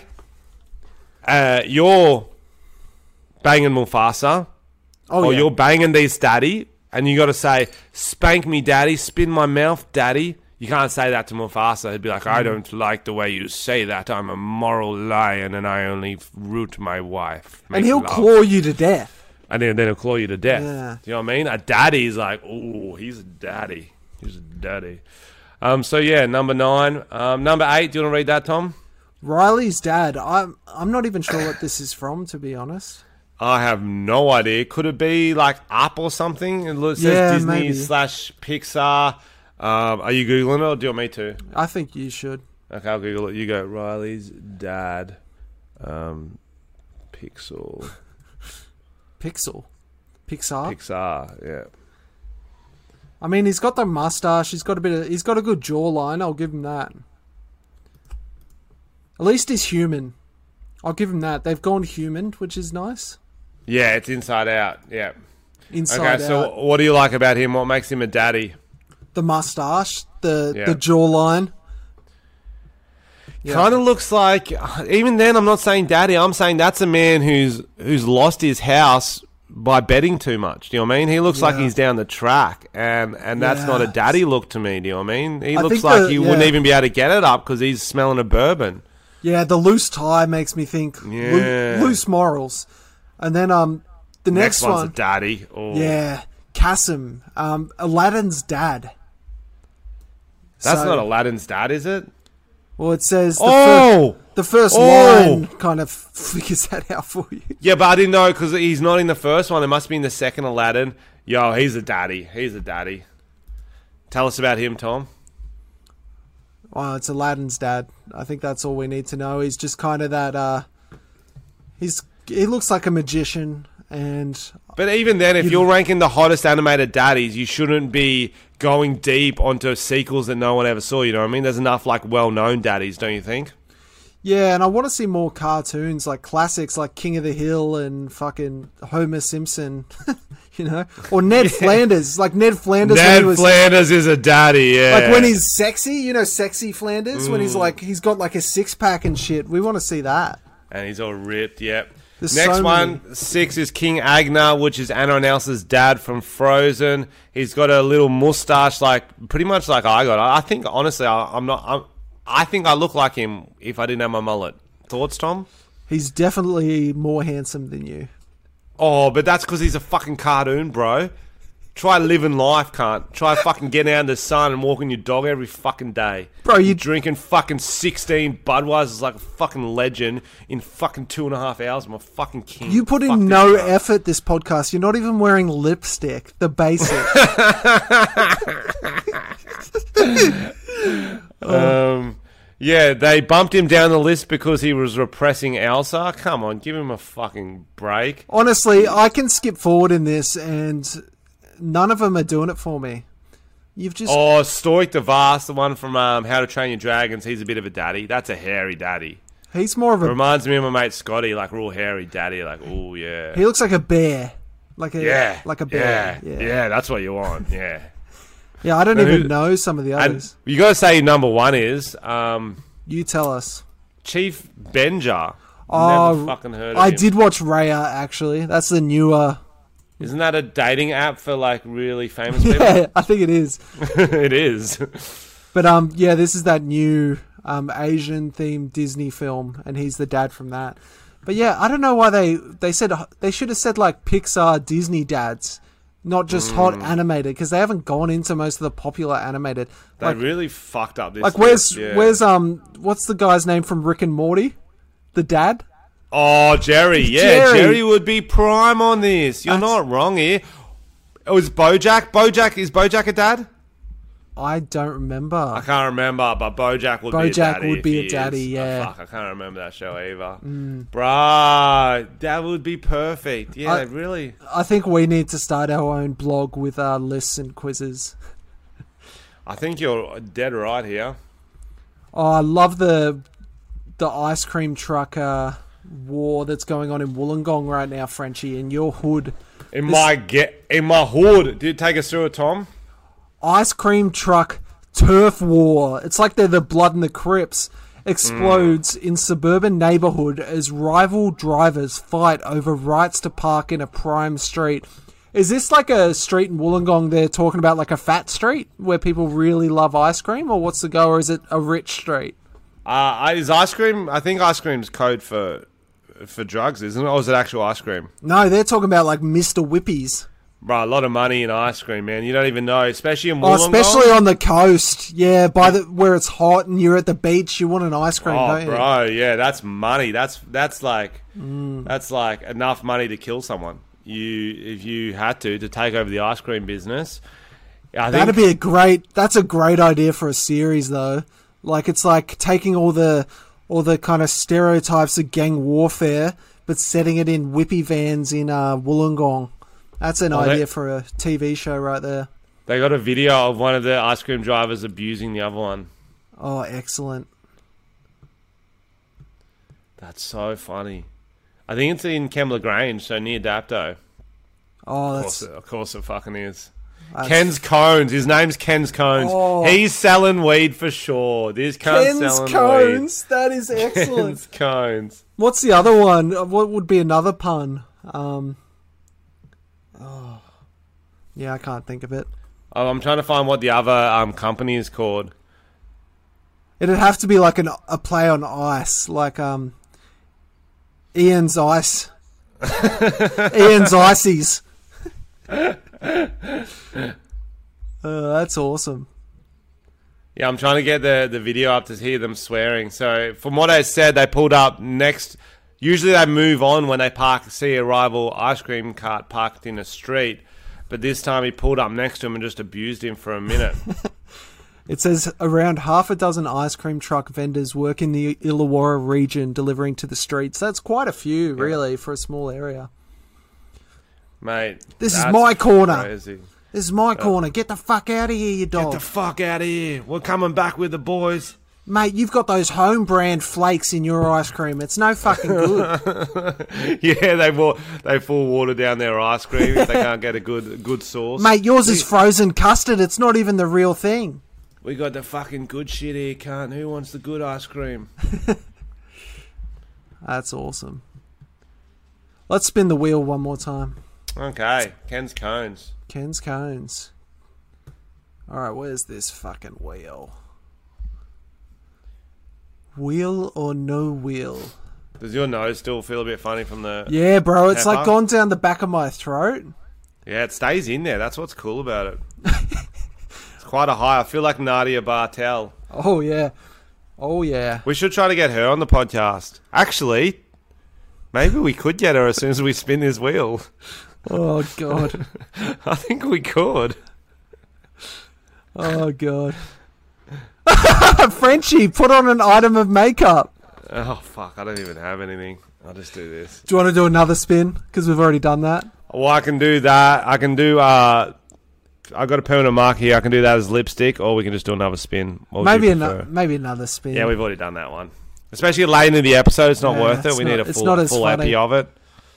You're banging Mufasa, you're banging these daddy, and you got to say, "Spank me, daddy. Spin my mouth, daddy." You can't say that to Mufasa. He'd be like, "I don't like the way you say that. I'm a moral lion, and I only root my wife." And he'll claw you to death. And then he'll claw you to death. Yeah. Do you know what I mean? A daddy's like, ooh, he's a daddy. He's a daddy. So yeah, number 9. Number 8, do you want to read that, Tom? Riley's dad. I'm not even sure what this is from, to be honest. I have no idea. Could it be like Up or something? It says Disney maybe. /Pixar. Are you Googling it or do you want me to? I think you should. Okay, I'll Google it. You go, Riley's dad. Pixar. Pixar. Pixar, yeah. I mean, he's got the mustache. He's got a good jawline. I'll give him that. At least he's human. I'll give him that. They've gone human, which is nice. Yeah, it's Inside Out. Yeah. Inside Out. So what do you like about him? What makes him a daddy? The mustache, the jawline. Yeah. Kind of looks like, even then, I'm not saying daddy. I'm saying that's a man who's lost his house by betting too much. Do you know what I mean? He looks like he's down the track, and that's not a daddy look to me. Do you know what I mean? He looks like he wouldn't even be able to get it up because he's smelling a bourbon. Yeah, the loose tie makes me think loose morals. And then the next one's one, a daddy. Oh. Yeah, Kasim, Aladdin's dad. That's not Aladdin's dad, is it? Well, it says the first line kind of figures that out for you. Yeah, but I didn't know because he's not in the first one. It must be in the second Aladdin. Yo, he's a daddy. He's a daddy. Tell us about him, Tom. Well, it's Aladdin's dad. I think that's all we need to know. He's just kind of that... he looks like a magician, and... But even then, if you're ranking the hottest animated daddies, you shouldn't be going deep onto sequels that no one ever saw, you know what I mean? There's enough, like, well-known daddies, don't you think? Yeah, and I want to see more cartoons, like classics like King of the Hill and fucking Homer Simpson, you know? Or Ned Flanders, like Ned Flanders. Flanders is a daddy, yeah. Like when he's sexy, you know, sexy Flanders, when he's got like a six-pack and shit. We want to see that. And he's all ripped, yep. There's Next so one, many. 6 is King Agnar, which is Anna and Elsa's dad from Frozen. He's got a little mustache, like pretty much like I got. I think, honestly, I think I look like him if I didn't have my mullet. Thoughts, Tom? He's definitely more handsome than you. Oh, but that's because he's a fucking cartoon, bro. Try living life, cunt. Try fucking getting out in the sun and walking your dog every fucking day. Bro, you drinking fucking 16 Budweisers like a fucking legend in fucking 2.5 hours. I'm a fucking king. You put Fuck in this no guy. effort this podcast. You're not even wearing lipstick. The basic. Yeah, they bumped him down the list because he was repressing Elsa. Come on, give him a fucking break. Honestly, I can skip forward in this and none of them are doing it for me. You've just... Oh, Stoic the Vast, the one from How to Train Your Dragons, he's a bit of a daddy. That's a hairy daddy. He's more of a... Reminds me of my mate Scotty, like real hairy daddy, like, oh yeah. He looks like a bear. Like a bear. Yeah, that's what you want, yeah. Yeah, I don't even know some of the And others. you got to say number one is You tell us. Chief Benja. Oh, Never fucking heard of I him. did watch Raya, actually. That's the newer... Isn't that a dating app for like really famous people? Yeah, I think it is. It is. But yeah, this is that new Asian-themed Disney film, and he's the dad from that. But yeah, I don't know why they said... They should have said, like, Pixar Disney dads, not just hot animated, because they haven't gone into most of the popular animated. They Like, really fucked up this. like list, where's what's the guy's name from Rick and Morty? The dad? Oh, Jerry. Yeah, Jerry would be prime on this. You're not wrong here. It was Bojack. Is Bojack a dad? I don't remember. I can't remember, but Bojack would be a daddy. Bojack would be if a he daddy, is. yeah. Oh, fuck, I can't remember that show either. Bruh, that would be perfect. Yeah, really. I think we need to start our own blog with lists and quizzes. I think you're dead right here. Oh, I love the ice cream truck war that's going on in Wollongong right now, Frenchie, in your hood. In my hood. Did take us through it, Tom? Ice cream truck turf war. It's like they're the Blood and the Crips. Explodes in suburban neighborhood as rival drivers fight over rights to park in a prime street. Is this like a street in Wollongong they're talking about, like a fat street where people really love ice cream, or what's the go, or is it a rich street? Is ice cream... I think ice cream's code for drugs, isn't it? Or is it actual ice cream? No, they're talking about like Mr. Whippies. Bro, a lot of money in ice cream, man. You don't even know, especially in Wollongong. Especially on the coast. Yeah, where it's hot and you're at the beach, you want an ice cream, don't you? Bro, yeah, that's money. That's like enough money to kill someone. If you had to take over the ice cream business. That's a great idea for a series though. Like it's like taking all the kind of stereotypes of gang warfare, but setting it in whippy vans in Wollongong. That's an idea for a TV show right there. They got a video of one of the ice cream drivers abusing the other one. Oh, excellent. That's so funny. I think it's in Kembla Grange, so near Dapto. Oh, Of course it fucking is. Ken's Cones. His name's Ken's Cones. Oh. He's selling weed for sure. This cunt's Ken's selling Cones. weed. That is excellent. Ken's Cones. What's the other one? What would be another pun? Yeah, I can't think of it. Oh, I'm trying to find what the other company is called. It'd have to be like a play on ice, like Ian's Ice. Ian's Ices. That's awesome. Yeah, I'm trying to get the video up to hear them swearing. So, from what I said, they pulled up next. Usually they move on when they see a rival ice cream cart parked in a street. But this time he pulled up next to him and just abused him for a minute. It says around half a dozen ice cream truck vendors work in the Illawarra region delivering to the streets. That's quite a few, really, for a small area. Mate, This is my corner. Crazy. This is my corner. Get the fuck out of here, you dog. Get the fuck out of here. We're coming back with the boys. Mate, you've got those home brand flakes in your ice cream. It's no fucking good. Yeah, they pour water down their ice cream if they can't get a good sauce. Mate, yours is frozen custard. It's not even the real thing. We got the fucking good shit here, cunt. Who wants the good ice cream? That's awesome. Let's spin the wheel one more time. Okay, Ken's Cones. Ken's Cones. Alright, where's this fucking wheel? Wheel or no wheel? Does your nose still feel a bit funny from the... Yeah, bro, it's pepper? like gone down the back of my throat. Yeah, it stays in there. That's what's cool about it. It's quite a high. I feel like Nadia Bartel. Oh, yeah. Oh, yeah. We should try to get her on the podcast. Actually, maybe we could get her as soon as we spin this wheel. Oh, God. I think we could. Oh, God. Frenchie, put on an item of makeup. Oh, fuck. I don't even have anything. I'll just do this. Do you want to do another spin? Because we've already done that. Well, I can do that. I can do... I've got a permanent mark here. I can do that as lipstick, or we can just do another spin. Maybe another spin. Yeah, we've already done that one. Especially late into the episode, it's not worth it. We need a full epi of it.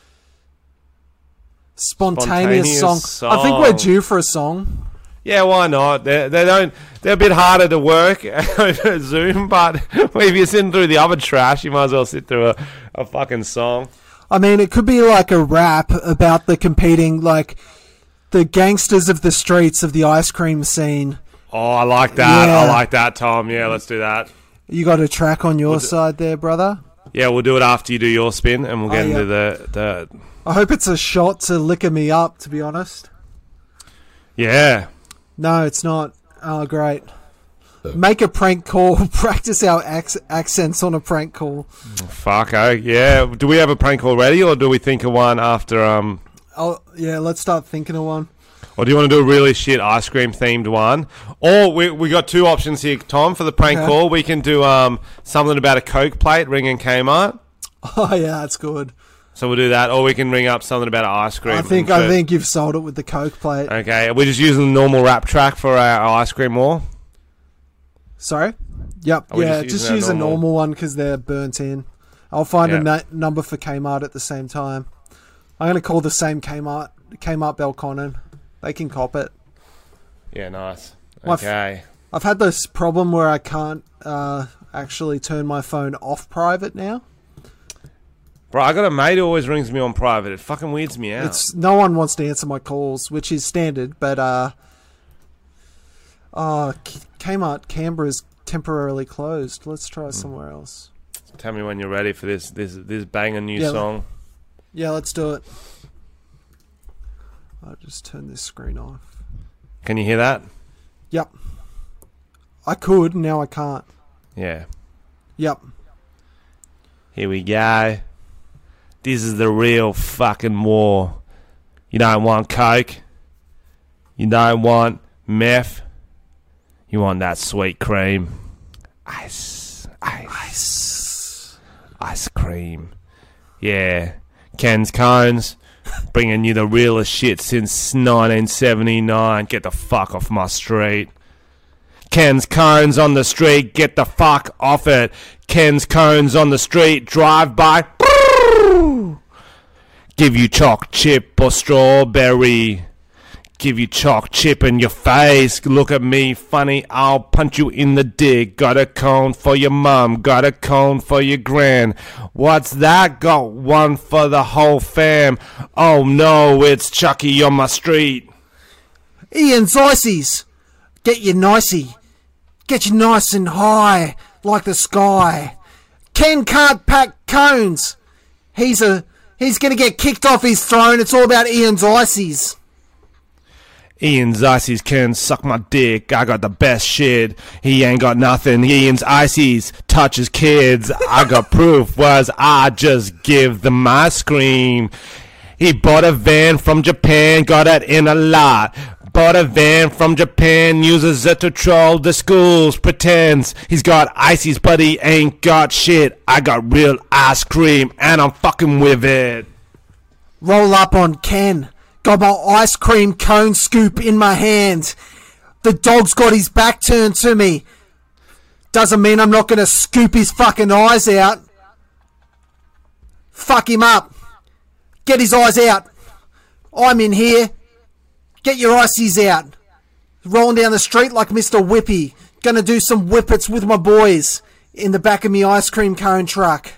Spontaneous song. I think we're due for a song. Yeah, why not? They're a bit harder to work over Zoom, but if you're sitting through the other trash, you might as well sit through a fucking song. I mean, it could be like a rap about the competing, like the gangsters of the streets of the ice cream scene. Oh, I like that. Yeah. I like that, Tom. Yeah, let's do that. You got a track on your side there, brother? Yeah, we'll do it after you do your spin, and we'll get into the... I hope it's a shot to liquor me up, to be honest. Yeah. No, it's not. Oh, great. Make a prank call. Practice our accents on a prank call. Fuck, yeah. Do we have a prank call ready, or do we think of one after... Oh, yeah, let's start thinking of one. Or do you want to do a really shit ice cream themed one? Or we got two options here, Tom, for the prank call. We can do something about a Coke plate ringing Kmart. Oh, yeah, that's good. So we'll do that, or we can ring up something about ice cream. I think you've sold it with the Coke plate. Okay, we're just using the normal rap track for our ice cream war. Sorry? Yep, yeah, just use a normal one because they're burnt in. I'll find a number for Kmart at the same time. I'm going to call the same Kmart Belconnen. They can cop it. Yeah, nice. Okay. I've had this problem where I can't actually turn my phone off private now. Bro, I got a mate who always rings me on private. It fucking weirds me out. No one wants to answer my calls, which is standard, but Kmart Canberra's temporarily closed. Let's try somewhere else. Tell me when you're ready for this banger new song. Yeah, let's do it. I'll just turn this screen off. Can you hear that? Yep. I could, now I can't. Yeah. Yep. Here we go. This is the real fucking war. You don't want Coke. You don't want meth. You want that sweet cream. Ice cream. Yeah. Ken's Cones. Bringing you the realest shit since 1979. Get the fuck off my street. Ken's Cones on the street. Get the fuck off it. Ken's Cones on the street. Drive by. Give you chalk chip or strawberry. Give you chalk chip in your face. Look at me funny, I'll punch you in the dick. Got a cone for your mum, got a cone for your gran. What's that? Got one for the whole fam. Oh no, it's Chucky on my street. Ian's Ices. Get you nicey. Get you nice and high, like the sky. Ken can't pack cones. He's gonna get kicked off his throne. It's all about Ian's Ices. Ian's Ices can suck my dick. I got the best shit. He ain't got nothing. Ian's Ices touches kids. I got proof. Was I just give them ice cream? He bought a van from Japan. Got it in a lot. Bought a van from Japan. Uses it to troll the schools. Pretends he's got ices, but he ain't got shit. I got real ice cream, and I'm fucking with it. Roll up on Ken. Got my ice cream cone scoop in my hand. The dog's got his back turned to me. Doesn't mean I'm not going to scoop his fucking eyes out. Fuck him up. Get his eyes out. I'm in here. Get your ices out. Rolling down the street like Mr. Whippy. Gonna do some whippets with my boys in the back of me ice cream cone truck.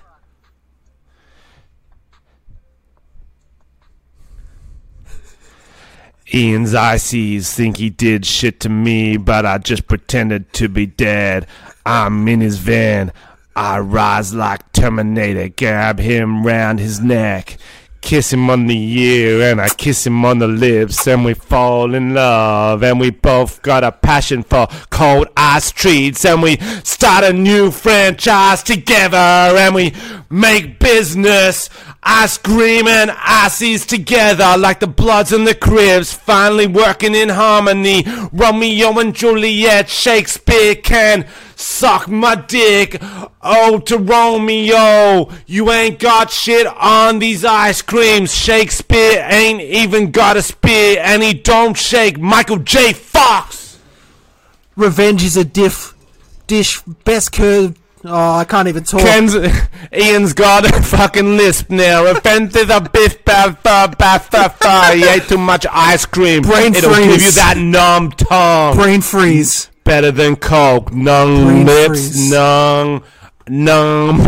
Ian's ices think he did shit to me, but I just pretended to be dead. I'm in his van. I rise like Terminator, grab him round his neck, kiss him on the ear, and I kiss him on the lips, and we fall in love, and we both got a passion for cold ice treats, and we start a new franchise together, and we make business, ice cream and ices together, like the Bloods and the Cribs, finally working in harmony. Romeo and Juliet, Shakespeare can suck my dick. Oh, to Romeo, you ain't got shit on these ice creams. Shakespeare ain't even got a spear, and he don't shake Michael J. Fox. Revenge is a dish best curved. Oh, I can't even talk. Ian's got a fucking lisp now. Revenge is a biff he ate too much ice cream. Brain It'll freeze. give you that numb tongue. Brain freeze. Better than Coke. Numb Brain lips. freeze. Numb. Numb.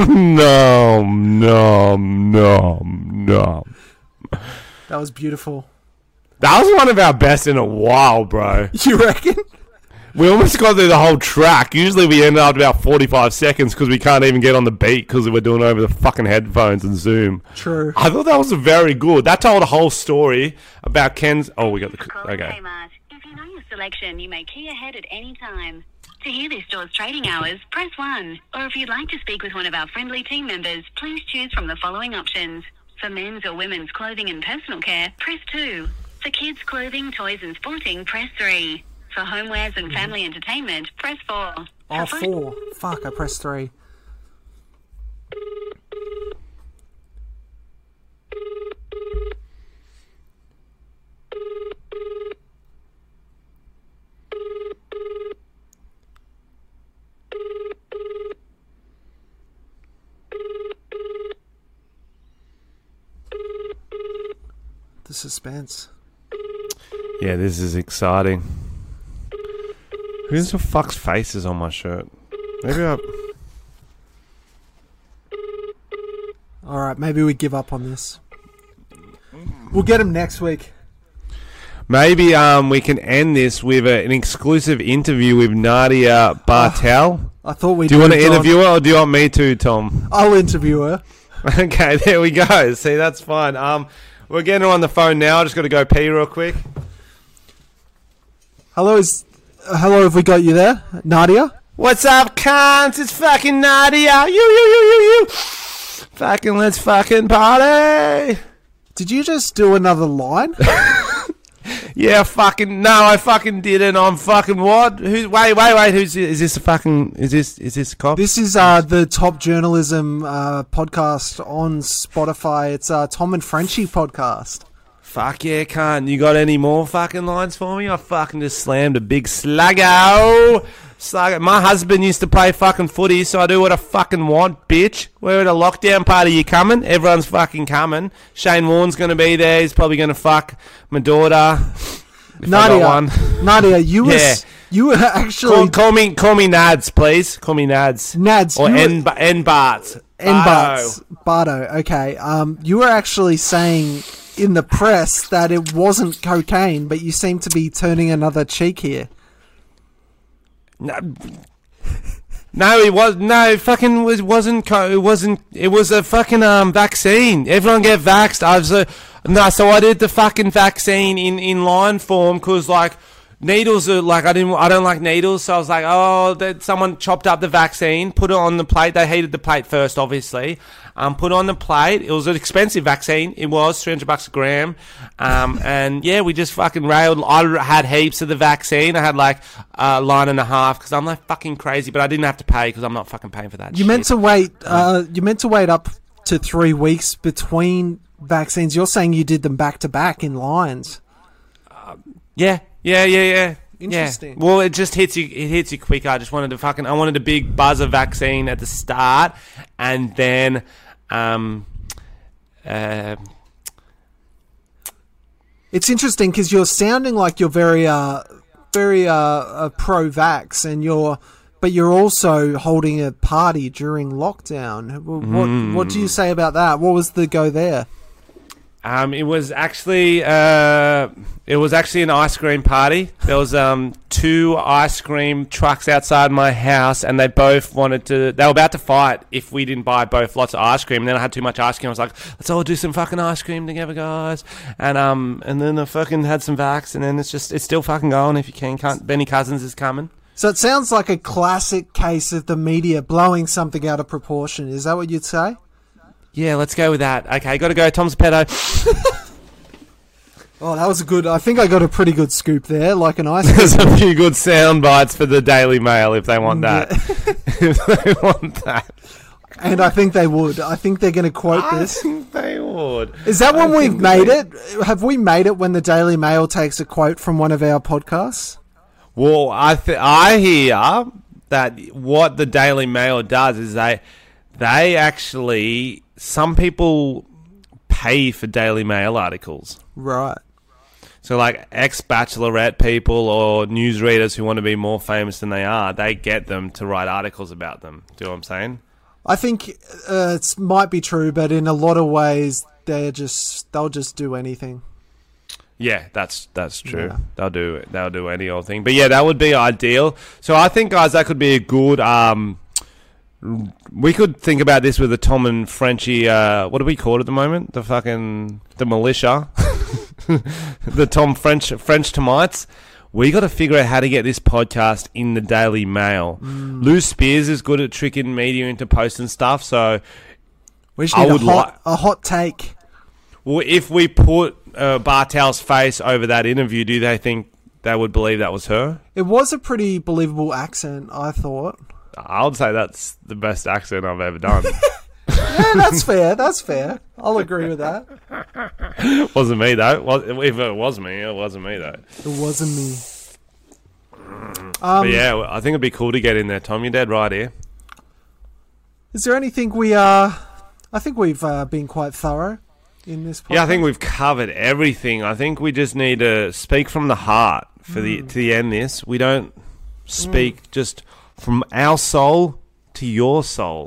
That was beautiful. That was one of our best in a while, bro. You reckon? We almost got through the whole track. Usually we end up about 45 seconds because we can't even get on the beat because we're doing it over the fucking headphones and Zoom. True. I thought that was very good. That told a whole story about Ken's... Oh, we got the... Okay. Kmart. If you know your selection, you may key ahead at any time. To hear this store's trading hours, press 1. Or if you'd like to speak with one of our friendly team members, please choose from the following options. For men's or women's clothing and personal care, press 2. For kids' clothing, toys and sporting, press 3. For homewares and family entertainment, press 4. Oh, 4. Fuck, I pressed 3. The suspense. Yeah, this is exciting. Who the fuck's face is on my shirt? Maybe I... Alright, maybe we give up on this. We'll get him next week. Maybe we can end this with an exclusive interview with Nadia Bartel. I thought we Do you want to interview her or do you want me to, Tom? I'll interview her. Okay, there we go. See, that's fine. We're getting her on the phone now. I just got to go pee real quick. Hello, have we got you there? Nadia? What's up, cunts? It's fucking Nadia. You. Fucking let's fucking party. Did you just do another line? Yeah, fucking no, I fucking didn't. I'm fucking what? Wait. Is this a fucking? Is this a cop? This is the top journalism podcast on Spotify. It's Tom and Frenchie podcast. Fuck yeah, cunt. You got any more fucking lines for me? I fucking just slammed a big sluggo. My husband used to play fucking footy, so I do what I fucking want, bitch. We're at a lockdown party. You coming? Everyone's fucking coming. Shane Warne's going to be there. He's probably going to fuck my daughter. Nadia, you were actually... Call me Nads, please. Call me Nads. Nads. Or N Barts. Bardo. Okay. You were actually saying in the press that it wasn't cocaine, but you seem to be turning another cheek here. No, it was it wasn't. It was a fucking vaccine. Everyone get vaxxed. So I did the fucking vaccine in line form because like needles are like I don't like needles. So I was like, someone chopped up the vaccine, put it on the plate. They heated the plate first, obviously. Put on the plate. It was an expensive vaccine. It was $300 a gram. And yeah, we just fucking railed. I had heaps of the vaccine. I had like a line and a half because I'm like fucking crazy, but I didn't have to pay because I'm not fucking paying for that. You meant to wait. You meant to wait up to 3 weeks between vaccines. You're saying you did them back to back in lines. Yeah. Interesting. Yeah. Well, it just hits you. It hits you quicker. I just wanted to I wanted a big buzzer vaccine at the start, and then, It's interesting because you're sounding like you're very pro-vax, and you're also holding a party during lockdown. What do you say about that? What was the go there? It was actually an ice cream party. There was 2 ice cream trucks outside my house, and they both they were about to fight if we didn't buy both lots of ice cream. And then I had too much ice cream. I was like, let's all do some fucking ice cream together, guys. And then I fucking had some vax, and then it's still fucking going. If you can't. Benny Cousins is coming. So it sounds like a classic case of the media blowing something out of proportion. Is that what you'd say? Yeah, let's go with that. Okay, got to go. Tom's pedo. Oh, that was I think I got a pretty good scoop there, like an ice cream. There's a few good sound bites for the Daily Mail if they want that. If they want that. And I think they would. I think they're going to quote this. I think they would. Is that when we've made it? Have we made it when the Daily Mail takes a quote from one of our podcasts? Well, I hear that what the Daily Mail does is they actually... Some people pay for Daily Mail articles. Right. So, like, ex-Bachelorette people or newsreaders who want to be more famous than they are, they get them to write articles about them. Do you know what I'm saying? I think it might be true, but in a lot of ways, they'll just do anything. Yeah, that's true. Yeah. They'll do any old thing. But yeah, that would be ideal. So I think, guys, that could be a good... we could think about this with the Tom and Frenchie. What do we call it at the moment? The militia, the Tom French Tomites. We got to figure out how to get this podcast in the Daily Mail. Lou Spears is good at tricking media into posting stuff. So we just need a hot take. Well, if we put Bartel's face over that interview, do they think they would believe that was her? It was a pretty believable accent, I thought. I would say that's the best accent I've ever done. Yeah, that's fair. That's fair. I'll agree with that. Wasn't me, though. If it was me, it wasn't me, though. It wasn't me. But yeah, I think it'd be cool to get in there, Tom. You're dead right here. Is there anything I think we've been quite thorough in this podcast. Yeah, I think we've covered everything. I think we just need to speak from the heart to end this. We don't speak just... from our soul to your soul.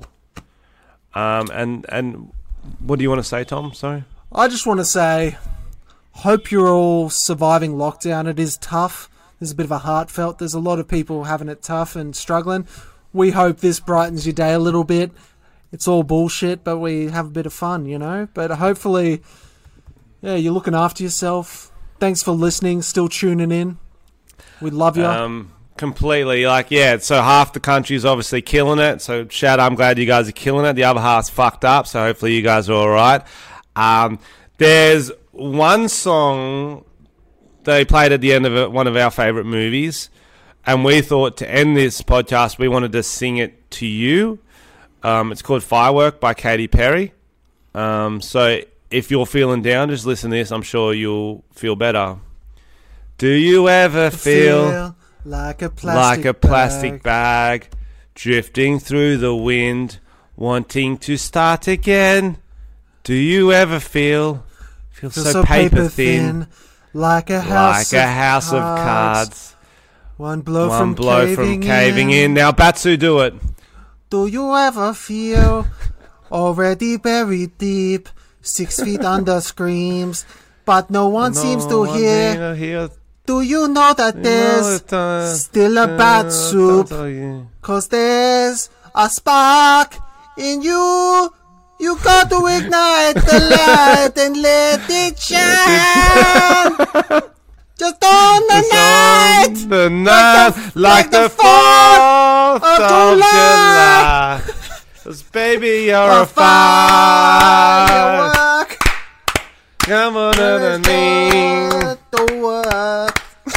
And what do you want to say, Tom? Sorry? I just want to say, hope you're all surviving lockdown. It is tough. There's a bit of a heartfelt. There's a lot of people having it tough and struggling. We hope this brightens your day a little bit. It's all bullshit, but we have a bit of fun, you know? But hopefully, yeah, you're looking after yourself. Thanks for listening, still tuning in. We love you. Completely. So half the country's obviously killing it. So shout out, I'm glad you guys are killing it. The other half's fucked up, so hopefully you guys are all right. There's one song they played at the end of one of our favourite movies, and we thought to end this podcast, we wanted to sing it to you. It's called Firework by Katy Perry. So if you're feeling down, just listen to this. I'm sure you'll feel better. Do you ever feel... like a plastic bag drifting through the wind, wanting to start again? Do you ever feel so paper thin, like a house of cards? One blow from caving in. Now, Batsu, do it. Do you ever feel already buried deep, 6 feet under screams, but no one seems to hear? Do you know that there's still a bad soup? 'Cause there's a spark in you. You got to ignite the light and let it shine. Just on the night, like the 4th of July. 'Cause baby, you're a firework. Come on underneath the work.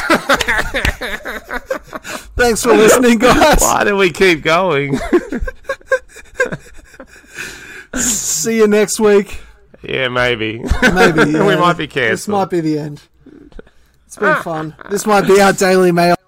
Thanks for listening, guys. Why do we keep going? See you next week. Yeah, maybe. Maybe. Yeah. We might be cancelled. This might be the end. It's been fun. This might be our Daily Mail.